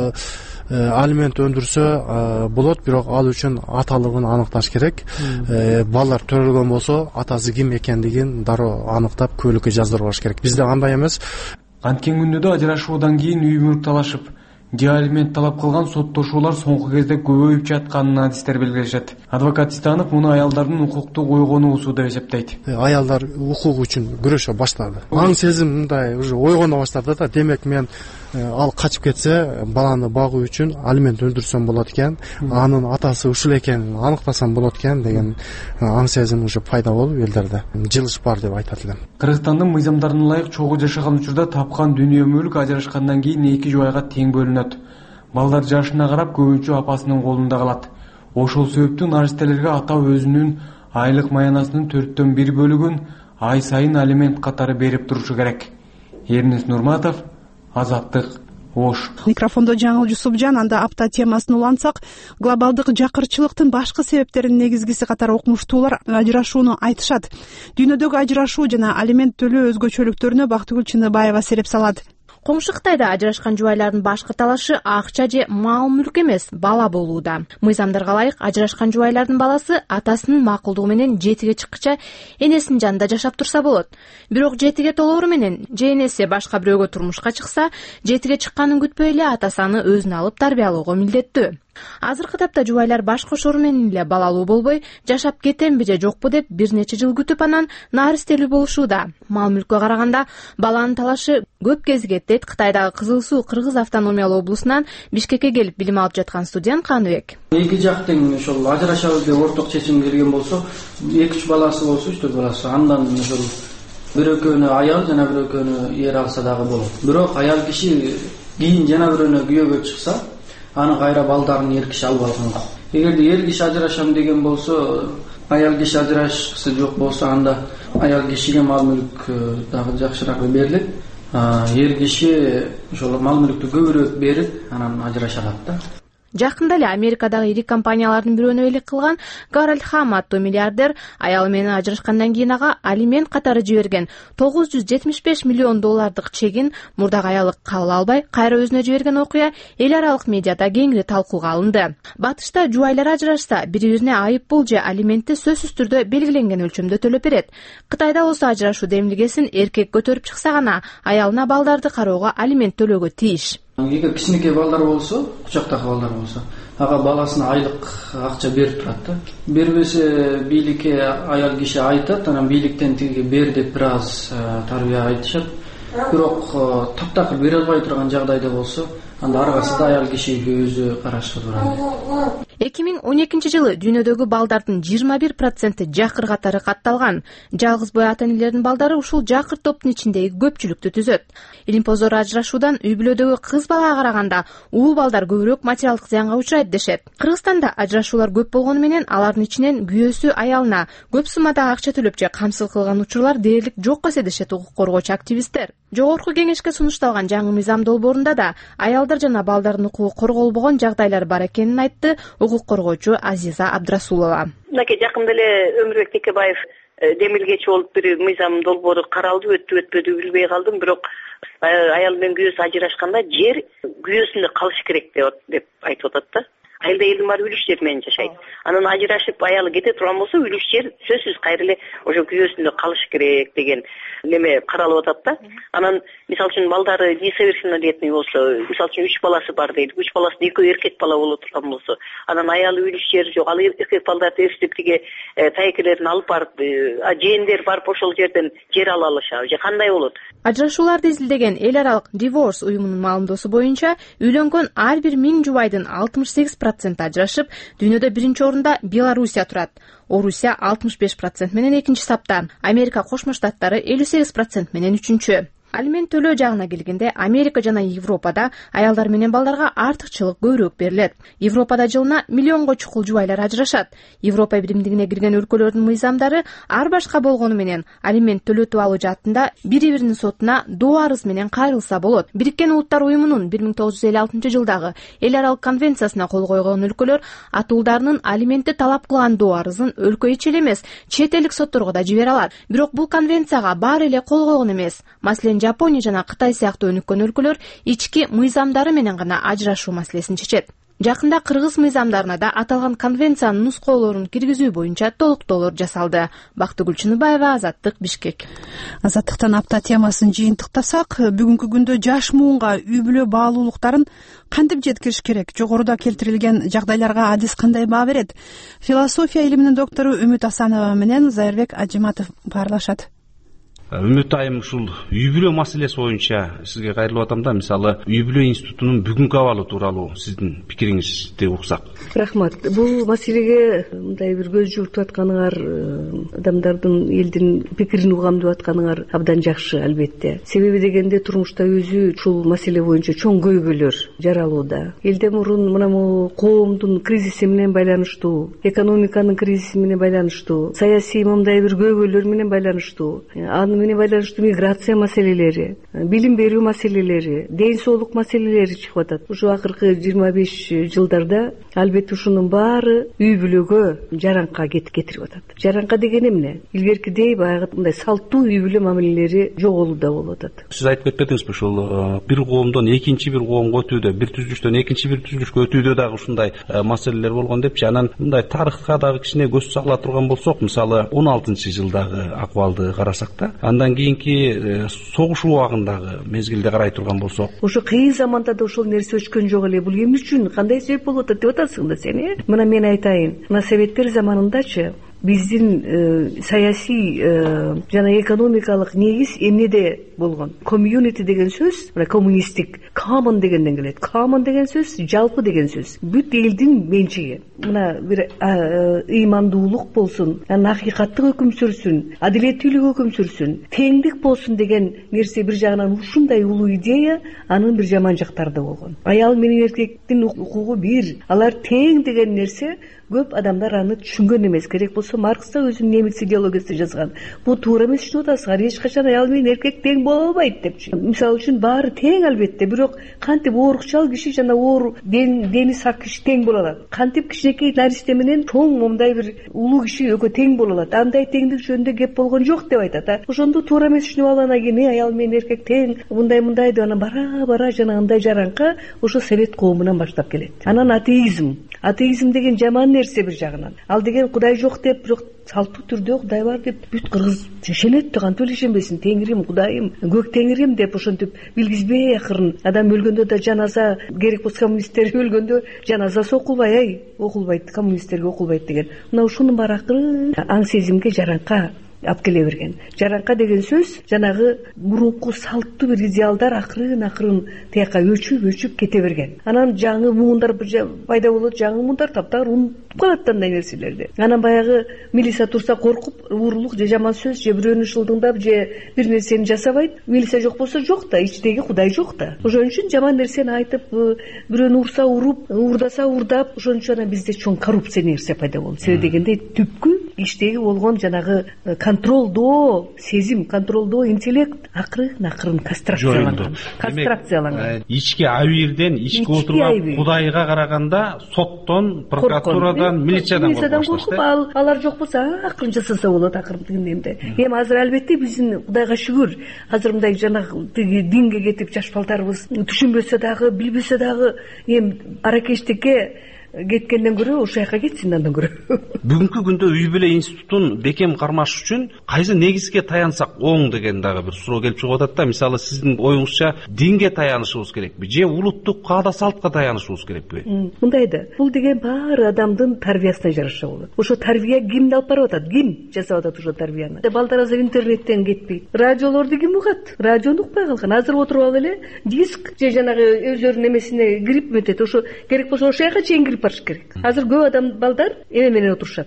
алимент өндүрсө болот, бирок ал үчүн аталыгын аныкташ керек. Балдар төрөлгөн болсо, атасы ким экендигин дароо аныктап күбөлүккө жаздырып керек. Бизде андай эмес. Анткен күндө ажырашуудан кийин үй мүлк талашып, же алимент талап кылган соттошуулар соңку кезде көбөйүп жатканын адистер белгилешет. Адвокат Истанов муну аялдардын укуктук ойгонуусу деп эсептейт. Аялдар укук үчүн күрөшө баштады. Аң сезим мындай уже ойгоно баштады да. Демек мен ал качып кетсе, баланы багуу үчүн алимент өндүрсөм болот экен, анын атасы ушул экенин аныктасам болот экен деген аң сезим уже пайда болуп элдерде жылыш бар деп айтат элем. Кыргызстандын мыйзамдарына ылайык чогуу жашаган учурда тапкан дүнүйө мүлк ажырашкандан кийин 2 жубайга тең бөлүнөт. Балдар жашына карап көбүнчө апасынын колунда калат. Ошол себептен наристелерге ата өзүнүн айлык маянасынын 4/1 бөлүгүн ай сайын алимент катары берип турушу керек. Эрнес Нурматов, Азаттык, Ош. Микрофондо Жаңыл Жусупжан. Анда апта темасын улантсак, глобалдык жакырчылыктын башкы себептеринин негизгиси катары окумуштуулар ажырашууну айтышат. Дүйнөдөгү ажырашуу жана алимент төлөө өзгөчөлүктөрүнө Бактыгүл Чыныбаева сереп салат. Коңшу Кытайда ажырашкан жубайлардын башкы талашы акча же мал мүлк эмес, бала болууда. Мыйзамдарга ылайык ажырашкан жубайлардын баласы атасынын макулдугу менен жетиге чыккыча энесинин жанында жашап турса болот. Бирок жетиге толоору менен же энеси башка бирөөгө турмушка чыкса, жетиге чыкканын күтпөй эле атасы аны өзүнө алып тарбиялоого милдеттүү. Азыркы тапта жубайлар баш кошору менен эле балалуу болбой, жашап кетемби же жокпу деп бир нече жыл күтүп анан наристелүү болушууда. Мал мүлккө караганда баланын талашы көп кезигет дейт Кытайдагы Кызыл Суу Кыргыз автономиялуу облусунан Бишкекке келип билим алып жаткан студент Каныбек. Эки жактын ошол ажырашабыз деп орток чечимге келген болсо, 2-3 баласы болсо, 3-4 баласы, андан ошол бирөкөнү аял жана бирөкөнү эр алса дагы болот. Бирок аял киши кийин жана бирөөнө күйөөгө чыкса, аны кайра балдарын эр киши алып алган. Эгерде эр киши ажырашам деген болсо, аял киши ажырашкысы жок болсо, анда аял кишиге мал мүлк дагы жакшыраак берилет. Эр киши ошол мал мүлктү көбүрөөк берип, анан ажыраша алат да. Жакында эле Америкадагы ири компаниялардын бирөөнө элек кылган Гарольд Хам аттуу миллиардер аялы менен ажырашкандан кийин ага алимент катары жиберген $975 миллион чегин мурдагы аялы кабыл албай, кайра өзүнө жиберген окуя эл аралык медиада кеңири талкууга алынды. Батышта жубайлар ажырашса, бири-бирине айып пул же алиментти сөзсүз түрдө белгиленген өлчөмдө төлөп берет. Кытайда болсо ажырашуу демилгесин эркек көтөрүп чыкса гана аялына балдарды кароого алимент төлөөгө тийиш. эгер кичинекей балдар болсо, кучактагы балдар болсо, ага баласына айлык акча берип турат да. Бербесе бийликке аял киши айтат, анан бийликтен тиги бер деп бир аз тарбия айтышат. Бирок таптакыр бере албай турган жагдайда болсо, анда аргасы да аял кишиге өзү карашып турат. 2012 дүйнөдөгү балдардын 21% жакыр катары катталган. Жалгыз бой ата-энелердин балдары ушул жакыр топтун ичиндеги көпчүлүктү түзөт. Илимпоздор ажырашуудан үй бүлөдөгү кыз балага караганда уул балдар көбүрөөк материалдык зыянга учурайт дешет. Кыргызстанда ажырашуулар көп болгону менен алардын ичинен күйөөсү аялына көп суммада акча төлөп же камсыз кылган учурлар дээрлик жок эсе дешет укук коргоочу активисттер. Жогорку кеңешке сунушталган жаңы мыйзам долбоорунда да аялдар жана балдардын укугу корголбогон жагдайлар бар экенин айтты укук коргоочу Азиза Абдрасулова. Мынакей жакында эле Өмүрбек Текебаев демилгечи болуп бир мыйзам долбоору каралды, өтпөдү билбей калдым, бирок аял менен күйөөсү ажырашканда жер күйөөсүндө калыш керек деп айтып атат да. Айылда элдин баары үлүш жер менен жашайт. Анан ажырашып аялы кете турган болсо, үлүш жер сөзсүз кайра эле ошо күйөөсүндө калыш керек деген неме каралып атат да. Анан мисалы үчүн балдары несовершеннолетний болсо, мисалы үчүн 3 баласы бар дейт. 3 баласынын 2 эркек бала боло турган болсо, анан аялы үлүш жер жок, ал эркек балдарды эрсиктиги тайкелерин алып барып, жээндер барып ошол жерден жер ала алышабы же кандай болот? Ажырашууларды изилдеген эл аралык Divorce уюмунун маалымдоосу боюнча, үйлөнгөн ар бир 1000 жубайдын 68% ажырашып, дүйнөдө биринчи орунда Белоруссия турат. Орусия 65% менен экинчи сапта, Америка Кошмо Штаттары 58% менен үчүнчү. Алимент төлөө жагына келгенде Америка жана Европада аялдар менен балдарга артыкчылык көбүрөөк берилет. Европада жылына миллионго чукул жубайлар ажырашат. Европа биримдигине кирген өлкөлөрдүн мыйзамдары ар башка болгону менен алимент төлөтүп алуу жаатында бири-биринин сотуна доо арыз менен кайрылса болот. Бириккен Улуттар уюмунун 1956-жылдагы эл аралык конвенциясына кол койгон өлкөлөр атуулдарынын алиментти талап кылган доо арызын өлкө ичи эле эмес, чет элдик сотторго да жибере алат. Бирок бул конвенцияга баары эле кол койгон эмес. Маселен, Жапония жана Кытай сыяктуу өнүккөн өлкөлөр ички мыйзамдары менен гана ажырашуу маселесин чечет. Жакында кыргыз мыйзамдарына да аталган конвенциянын нускоолорун киргизүү боюнча толуктоолор жасалды. Бактыгүл Чыныбаева, Азаттык, Бишкек. Азаттыктан апта темасын жыйынтыктасак, бүгүнкү күндө жаш муунга үй бүлө баалуулуктарын кантип жеткириш керек? Жогоруда келтирилген жагдайларга адис кандай баа берет? Философия илиминин доктору Үмүт Асанова менен Зайырбек Ажиматов баарлашат. Үмүт айым, ушул үй бүлө маселеси боюнча сизге кайрылып атам да, мисалы үй бүлө институтунун бүгүнкү абалы тууралуу сиздин пикириңизди уксак. Рахмат. Бул маселеге мындай бир көз жууртуп атканыңар, адамдардын, элдин пикирин угамдап атканыңар абдан жакшы, албетте. Себеби дегенде турмушта өзү ушул маселе боюнча чоң көйгөйлөр жаралууда. Элде мурун мына коомдун кризиси менен байланыштуу, экономиканын кризиси менен байланыштуу, саясий мындай бир көйгөйлөр менен байланыштуу, менен байланыштуу миграция маселелери, билим берүү маселелери, ден соолук маселелери чыгып атат. Ушу акыркы 25 жылдарда албетте ушунун баары үй бүлөгө жаранка кетирип атат. Жаранка деген эмне? Илгеркидей баягы мындай салттуу үй бүлө мамилелери жоголууда болуп атат. Сиз айтып кетпедиңизби, ушул бир коомдон экинчи бир коомго өтүүдө, бир түзүлүштөн экинчи бир түзүлүшкө өтүүдө дагы ушундай маселелер болгон депчи. Анан мындай тарыхка дагы кичине көз сала турган болсок, мисалы 16-жылдагы акыбалды карасак да, андан кийинки согуш убагындагы мезгилде карай турган болсок, ошо кыйын заманда да ошол нерсе өчкөн жок эле. Бул эмне үчүн, кандай себеп болуп атат деп атасың да сен, э? Мына мен айтайын. Мына советтер заманындачы биздин саясий жана экономикалык негиз эмнеде болгон? Community деген сөз, мына коммунисттик common дегенден келет. Common деген сөз жалпы деген сөз. Бүт элдин менчиги. Мына бир ыймандуулук болсун, анан акыйкаттык өкүм сүрсүн, адилеттүүлүк өкүм сүрсүн, теңдик болсун деген нерсе бир жагынан ушундай улуу идея, анын бир жаман жактары да болгон. Аял менен эркектин укугу бир, алар тең деген нерсе көп адамдар аны түшүнгөн эмес. Керек болсо Маркс да өзүнүн немис идеологиясында жазган. Бул туура эмес деп атасыңар. Эч качан аял менен эркек тең боло албайт депчи. Мисалы үчүн баары тең албетте, бирок кантип оорукчал киши жана оор дени сак киши тең боло алат? Кантип кичинекей наристе менен чоң мындай бир улуу киши экөө тең боло алат? Андай теңдик жөнүндө кеп болгон жок деп айтат. Ошондо туура эмес түшүнүп алгандан кийин аял менен эркек тең, мындай деп анан бара жанагындай жаранка ошо совет коомунан баштап келет. Анан атеизм деген жаман нерсе бир жагынан. Ал деген Кудай жок деп, бирок салттуу түрдө Кудай бар деп бүт кыргыз ишенет да, кантип эле ишенбесин. Теңирим, Кудайым, көк теңирим деп ошентип билгизбей акырын адам өлгөндө да жаназа керек болсо, коммунисттер өлгөндө жаназасы окулбайт, коммунисттерге окулбайт деген. Мына ушунун баары акырын аң сезимге жаранка алып келе берген. Жаранка деген сөз жанагы мурунку салттуу бир идеалдар акырын тияка өчүп кете берген. Анан жаңы муундар пайда болот, жаңы муундар таптар унутуп калат андай нерселерди. Анан баягы милиция турса коркуп, уурулук же жаман сөз же бирөөнү шылдыңдап же бир нерсени жасабайт. Милиция жок болсо жок да, ичтеги Кудай жок да. Ошон үчүн жаман нерсени айтып, бирөөнү урса уруп, уурдаса уурдап, ошон үчүн бизде чоң коррупция нерсе пайда болду. Себеби дегенде түпкү иштеги болгон жанагы контролдоо сезим, контролдоо интеллект акырын кастракцияланган. Ички абийирден, ички отурган Кудайга караганда соттон, прокуратурадан, милициядан коркуп, алар жок болсо акырын жасаса болот, акырын тигиндемде. Эми азыр албетте биздин Кудайга шүгүр, азыр мындай жанагы динге кетип жаш балдарыбыз түшүнбөсө дагы, билбесе дагы эми аракештикке кеткенден көрө ошол жака кетсин андан көрө. Бүгүнкү күндө үй бүлө институтун бекем кармаш үчүн кайсы негизге таянсак оң деген дагы бир суроо келип чыгып атат да. Мисалы сиздин оюңузча динге таянышыбыз керекпи же улуттук каада салтка таянышыбыз керекпи? Мындай да, бул деген баары адамдын тарбиясына жараша болот. Ошо тарбия кимди алып барып атат? Ким жасап атат ошо тарбияны? Балдар азыр интернеттен кетпейт. Радиолорду ким угат? Радиону укпай калган. Азыр отуруп алып эле диск же жанагы өздөрүнүн эмесине кирип метет. Ошо керек болсо ошол жака чейин кирип барыш керек. Азыр көп адам балдар эме менен отурушат.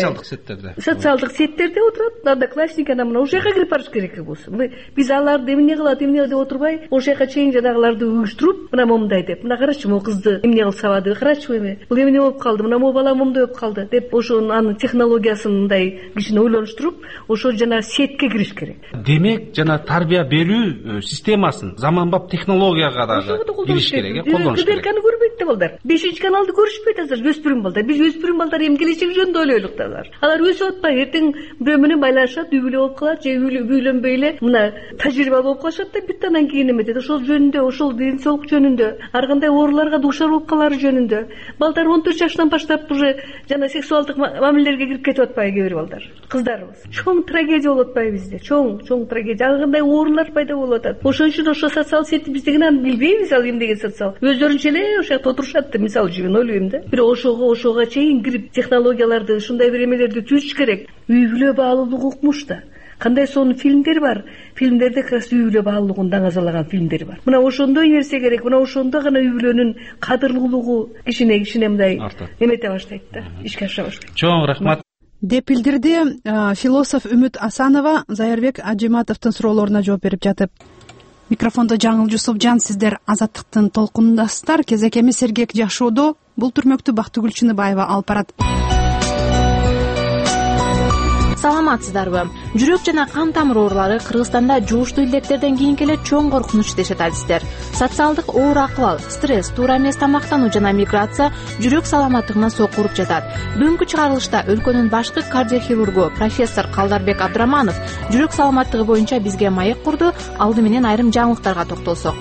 Социалдык сеттерде отурат. Одноклассники ана мына ошол жака кирип барыш керек болсо. Биз аларды эмне кылат, эмне деп отурбай, ошол жака чейин жанагыларды уюштуруп, мына момундай деп, мына карачы могу кызды эмне кылып сабады, карачы эме, бул эмне болуп калды, мына могу бала момундай болуп калды деп, ошонун анын технологиясын мындай кичине ойлонуштуруп, ошол жана сетке кириш керек. Демек, жана тарбия берүү системасын заманбап технологияга дагы кириш керек, колдонуш керек. КБРКны көрбөйт да балдар. 5-каналды көрүшпөйт азыр өспүрүм балдар. Биз өспүрүм балдар эми келечек жөнүндө ойлойлук да алар. Алар өсүп атпай, эртең бирөө менен байланышат, үй бүлө болуп калат, же үйлөнбөй эле мына тажрыйба болуп калышат да, бүт анан кийин эметет. Ошол жөнүндө, ошол ден соолук жөнүндө, ар кандай ооруларга дуушар болуп калары жөнүндө. Балдар 14 жаштан баштап уже жана сексуалдык мамилелерге кирип кетип атпайбы кээ бир балдар? Кыздарыбыз. Чоң трагедия болуп атпайбы бизде? Чоң трагедия. Ар кандай оорулар пайда болуп атат. Ошон үчүн ошо социал сетти биздегин аны билбейбиз, ал эмне деген социал. Өздөрүнчө эле ошол жакта отурушат да, мисалы үчүн ойлойм да. Бирок ошого чейин кирип технологияларды, ушундай бир эмелерди түзүш керек. Үй бүлө баалуулугу укмуш да. Кандай сонун фильмдер бар. Фильмдерде как раз үй бүлө баалуулугун даңазалаган фильмдер бар. Мына ошондой нерсе керек. Мына ошондо гана үй бүлөнүн кадырлуулугу кичине мындай эмете баштайт да, ишке аша баштайт. Чоң рахмат деп билдирди философ Үмүт Асанова Зайырбек Ажиматовдун суроолоруна жооп берип жатып. Микрофондо Жаңыл Жусупжан, сиздер Азаттыктын толкунундасыздар. Кезекеми сергек жашоодо бул түрмөктү Бактыгүл Чыныбаева алып барат. Саламатсыздарбы? Жүрөк жана кан тамыр оорулары Кыргызстанда жугуштуу илдеттерден кийинки эле чоң коркунуч дешет адистер. Социалдык оор акыбал, стресс, туура эмес тамактануу жана миграция жүрөк саламаттыгына сокку уруп жатат. Бүгүнкү чыгарылышта өлкөнүн башкы кардиохирургу профессор Калдарбек Абдраманов жүрөк саламаттыгы боюнча бизге маек курду. Алды менен айрым жаңылыктарга токтолсок.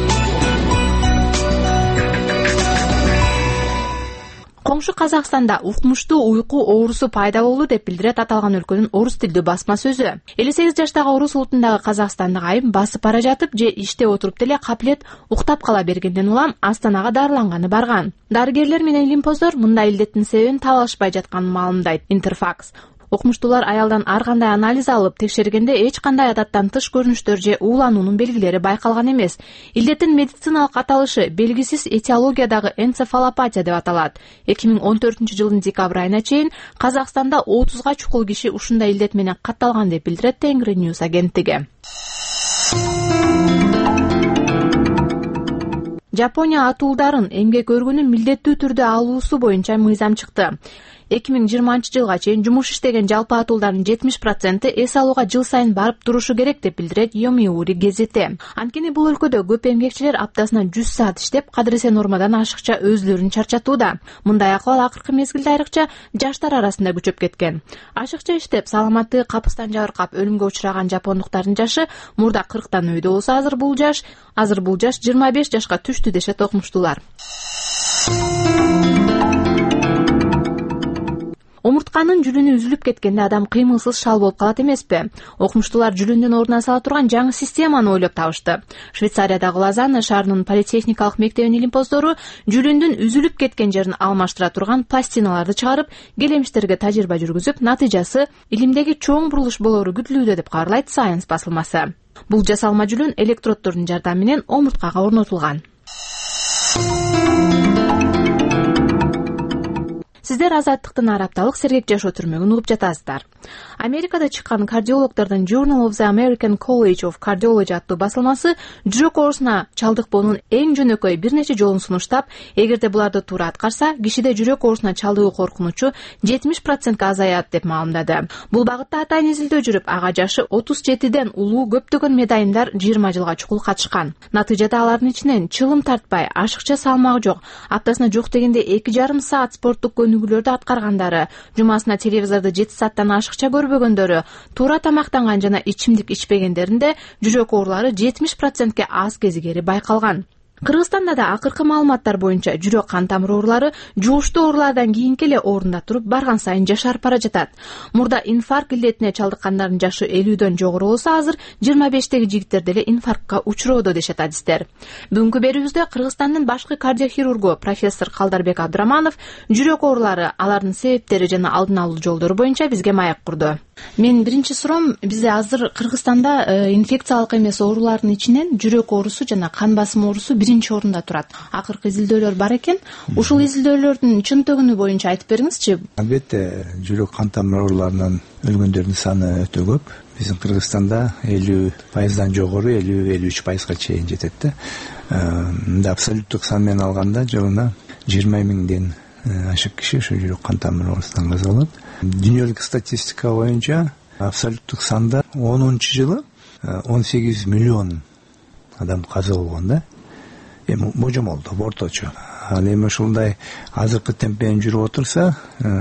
Коңшу Казакстанда укмуштуу уйку оорусу пайда болду деп билдирет аталган өлкөнүн орус тилдүү басма сөзү. 58 жаштагы орус улутундагы казакстандык айым басып бара жатып же иште отуруп деле капилет уктап кала бергенден улам Астанага дарыланганы барган. Дарыгерлер менен лимпоздор мындай илдеттин себебин таба алышпай жатканын маалымдайт Интерфакс. Окумуштуулар аялдан ар кандай анализ алып текшергенде эч кандай адаттан тыш көрүнүштөр же уулануунун белгилери байкалган эмес. Илдеттин медициналык аталышы белгисиз этиологиядагы энцефалопатия деп аталат. 2014-жылдын декабрь айына чейин Казакстанда 30га чукул киши ушундай илдет менен катталган деп билдирет Тенгри Ньюс агенттиги. Жапония атуулдарын эмгек өргүнү милдеттүү түрдө алуусу боюнча мыйзам чыкты. 2020-жылга чейин жумуш иштеген жалпы атуулдардын 70% эс алууга жыл сайын барып турушу керек деп билдирет Йомиури гезити. Анткени бул өлкөдө көп эмгекчилер аптасына 100 саат иштеп, кадыресе нормадан ашыкча өзлөрүн чарчатууда. Мындай акыбал акыркы мезгилде айрыкча жаштар арасында күчөп кеткен. Ашыкча иштеп, саламаттыгы капыстан жабыркап өлүмгө учураган жапондуктардын жашы мурда 40тан өйдө болсо азыр бул жаш 25 жашка түштү дешет окумуштуулар. ырытканын жүлүнү үзүлүп кеткенде адам кыймылсыз шал болуп калат эмеспи? Окумуштуулар жүлүндүн ордуна сала турган жаңы системаны ойлоп табышты. Швейцариядагы Лозанна шаарынын политехникалык мектебинин илимпоздору жүлүндүн үзүлүп кеткен жерин алмаштыра турган пластиналарды чыгарып, келемиштерге тажрыйба жүргүзүп, натыйжасы илимдеги чоң бурулуш болору күтүлүүдө деп кабарлайт Science басылмасы. Бул жасалма жүлүн электроддордун жардамы менен омурткага орнотулган. Сиздер Азаттыктын ар апталык сергек жашоо түрмөгүн угуп жатасыздар. Америкада чыккан кардиологдордун Journal of the American College of Cardiology аттуу басылмасы жүрөк оорусуна чалдыкпоонун эң жөнөкөй бир нече жолун сунуштап, эгерде буларды туура аткарса, кишиде жүрөк оорусуна чалдыгуу коркунучу 70% азаят деп маалымдады. Бул багытта атайын изилдөө жүрүп, ага жашы 37ден улуу көптөгөн медайындар 20 жылга чукул катышкан. Натыйжада алардын ичинен чылым тартпай, ашыкча салмагы жок, аптасына жок дегенде 2,5 саат спорттук өнүгүүлөрдү аткаргандары, жумасына телевизорду 7 сааттан ашыкча көрбөгөндөрү, туура тамактанган жана ичимдик ичпегендеринде жүрөк оорулары 70%ке аз кезигери байкалган. Кыргызстанда да акыркы маалыматтар боюнча жүрөк кан тамыр оорулары жугуштуу оорулардан кийинки эле орунда туруп барган сайын жашарып бара жатат. Мурда инфаркт илдетине чалдыккандардын жашы 50дөн жогору болсо, азыр 25деги жигиттер деле инфарктка учуроодо дешет адистер. Бүгүнкү берүүбүздө Кыргызстандын башкы кардиохирургу профессор Калдарбек Абдыраманов жүрөк оорулары, алардын себептери жана алдын алуу жолдору боюнча бизге маек курду. Мен биринчи суроом, бизде азыр Кыргызстанда инфекциялык эмес оорулардын ичинен жүрөк оорусу жана кан басым оорусу биринчи орунда турат. Акыркы изилдөөлөр бар экен. Ушул изилдөөлөрдүн чын төгүнү боюнча айтып бериңизчи. Албетте, жүрөк кан тамыр ооруларынан өлгөндөрдүн саны өтө көп. Биздин Кыргызстанда 50%дан жогору, 50-53%га чейин жетет да. Абсолюттук сан менен алганда жылына 20 миңден ашык киши ушу жүрөк кан тамыр оорусунан каза болот. Дүйнөлүк статистика боюнча абсолюттук санда 10-жылы 18 миллион адам каза болгон да. Эми божомолдо, орточо. Ал эми ушундай азыркы темп менен жүрүп отурса,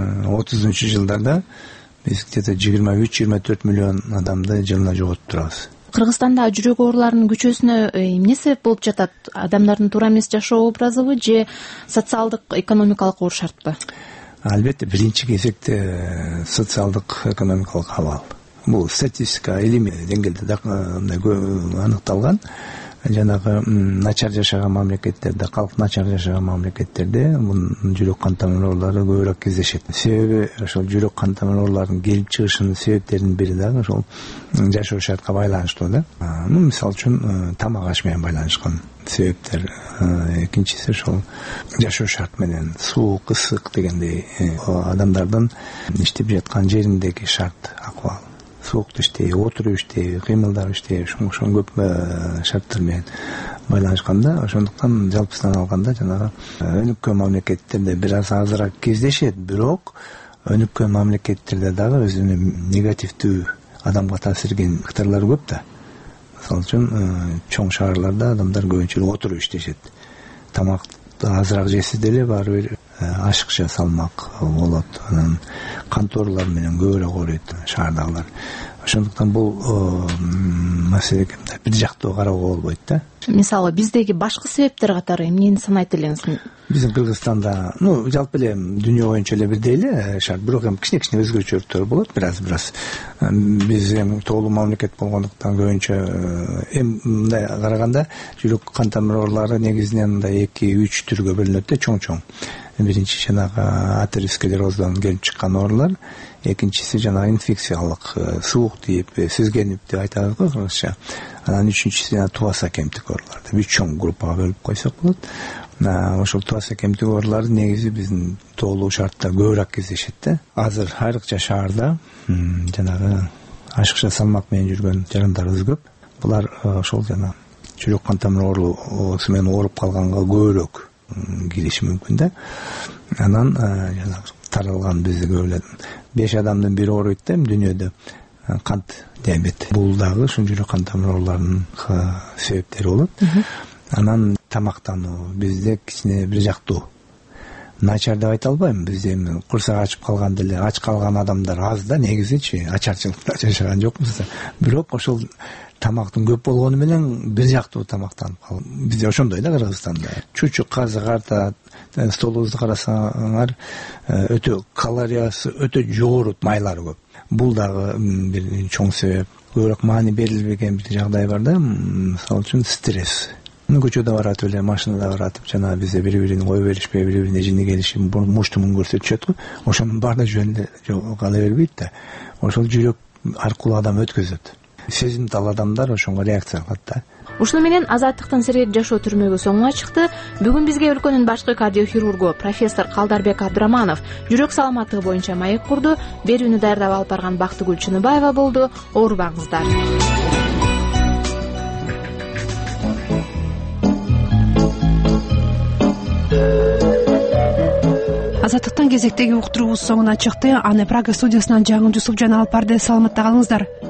30-жылдарда биз где-то 23-24 миллион адамды жылына жоготуп турабыз. Кыргызстанда жүрөк ооруларынын күчөөсүнө эмне себеп болуп жатат? Адамдардын туура эмес жашоо образыбы же социалдык, экономикалык оор шартпы? Албетте, биринчи кезекте социалдык, экономикалык абал. Бул статистика илимий деңгээлде аныкталган. Жанагы начар жашаган мамлекеттерде, калк начар жашаган мамлекеттерде жүрөк кан тамыр оорулары көбүрөөк кездешет. Себеби ошол жүрөк кан тамыр ооруларынын келип чыгышынын себептеринин бири дагы ошол жашоо шартка байланыштуу да. Мисалы үчүн тамак аш менен байланышкан себептер. Экинчиси ошол жашоо шарт менен суук, ысык дегендей адамдардын иштеп жаткан жериндеги шарт, акыбал. Суукта иштейби, отуруп иштейби, кыймылдап иштейби, ошол көп шарттар менен байланышканда, ошондуктан жалпысынан алганда жанагы өнүккөн мамлекеттерде бир аз азыраак кездешет, бирок өнүккөн мамлекеттерде дагы өзүнүн негативдүү адамга таасир эткен факторлор көп да. Мисалы үчүн чоң шаарларда адамдар көбүнчө отуруп иштешет. Тамакты азыраак жесе деле баары бир ашыкча салмак болот. Анан кант оорулары менен көбүрөөк ооруйт шаардагылар. Ошондуктан бул маселеге бир жактуу кароого болбойт да. Мисалы, биздеги башкы себептер катары эмнени санайт элеңиз? Биздин Кыргызстанда, жалпы эле дүйнө боюнча эле бирдей эле шарт, бирок эми кичине өзгөчөлүктөр болот, бир аз. Биз эми тоолуу мамлекет болгондуктан көбүнчө мындай караганда жүрөк кан тамыр оорулары негизинен мындай 2-3 түргө бөлүнөт да, чоң-чоң. Биринчи жанагы атеросклероздон келип чыккан оорулар, экинчиси жанагы инфекциялык, суук тийип, сүзгенип деп айтабыз го кыргызча. Анан үчүнчүсү тубаса кемтик оорулар деп 3 чоң группага бөлүп койсок болот. Ошол тубаса кемтик оорулар негизи биздин тоолуу шартта көбүрөөк кездешет да. Азыр айрыкча шаарда жанагы ашыкча салмак менен жүргөн жарандарыбыз көп. Булар ошол жана жүрөк кан тамыр оорусу менен ооруп калганга көбүрөөк кириши мүмкүн да. Анан жанагы таралган бизде көп эле 5 адамдын бири ооруйт да дүйнөдө кант диабет. Бул дагы ушул жүрөк кан тамыр ооруларынын себептери болот. Анан тамактануу бизде кичине бир жактуу. Начар деп айта албайм. Бизде эми курсак ачып калган деле, ач калган адамдар аз да негизичи, ачарчылыкта жашаган жокпуз да. Бирок ошол тамактын көп болгону менен бир жактуу тамактанып калып бизде ошондой да Кыргызстанда чучук казык артат, столубузду карасаңар өтө калориясы өтө жогору, майлары көп. Бул дагы бир чоң себеп. Көбүрөөк маани берилбеген бир жагдай бар да, мисалы үчүн стресс. Көчөдө баратып эле, машинада баратып, жана бизде бири-бирин кое беришпей, бири-бирине жини келишип, муштумун көрсөтүшөт го. Ошонун баары да жөн эле кала бербейт да. Ошол жүрөк аркылуу адам өткөзөт. Сезимтал адамдар ошонго реакция кылат да. Ушуну менен Азаттыктын сиретип жашоо түрмөгү соңуна чыкты. Бүгүн бизге өлкөнүн башкы кардиохирургу профессор Калдарбек Абдыраманов жүрөк саламаттыгы боюнча маек курду. Берүүнү даярдап алып барган Бактыгүл Чыныбаева болду. Оорубаңыздар. Азаттыктын кезектеги уктуруубуз соңуна чыкты. Аны Прага студиясынан Жаңы Жусуп жана алып барды. Саламатта калыңыздар.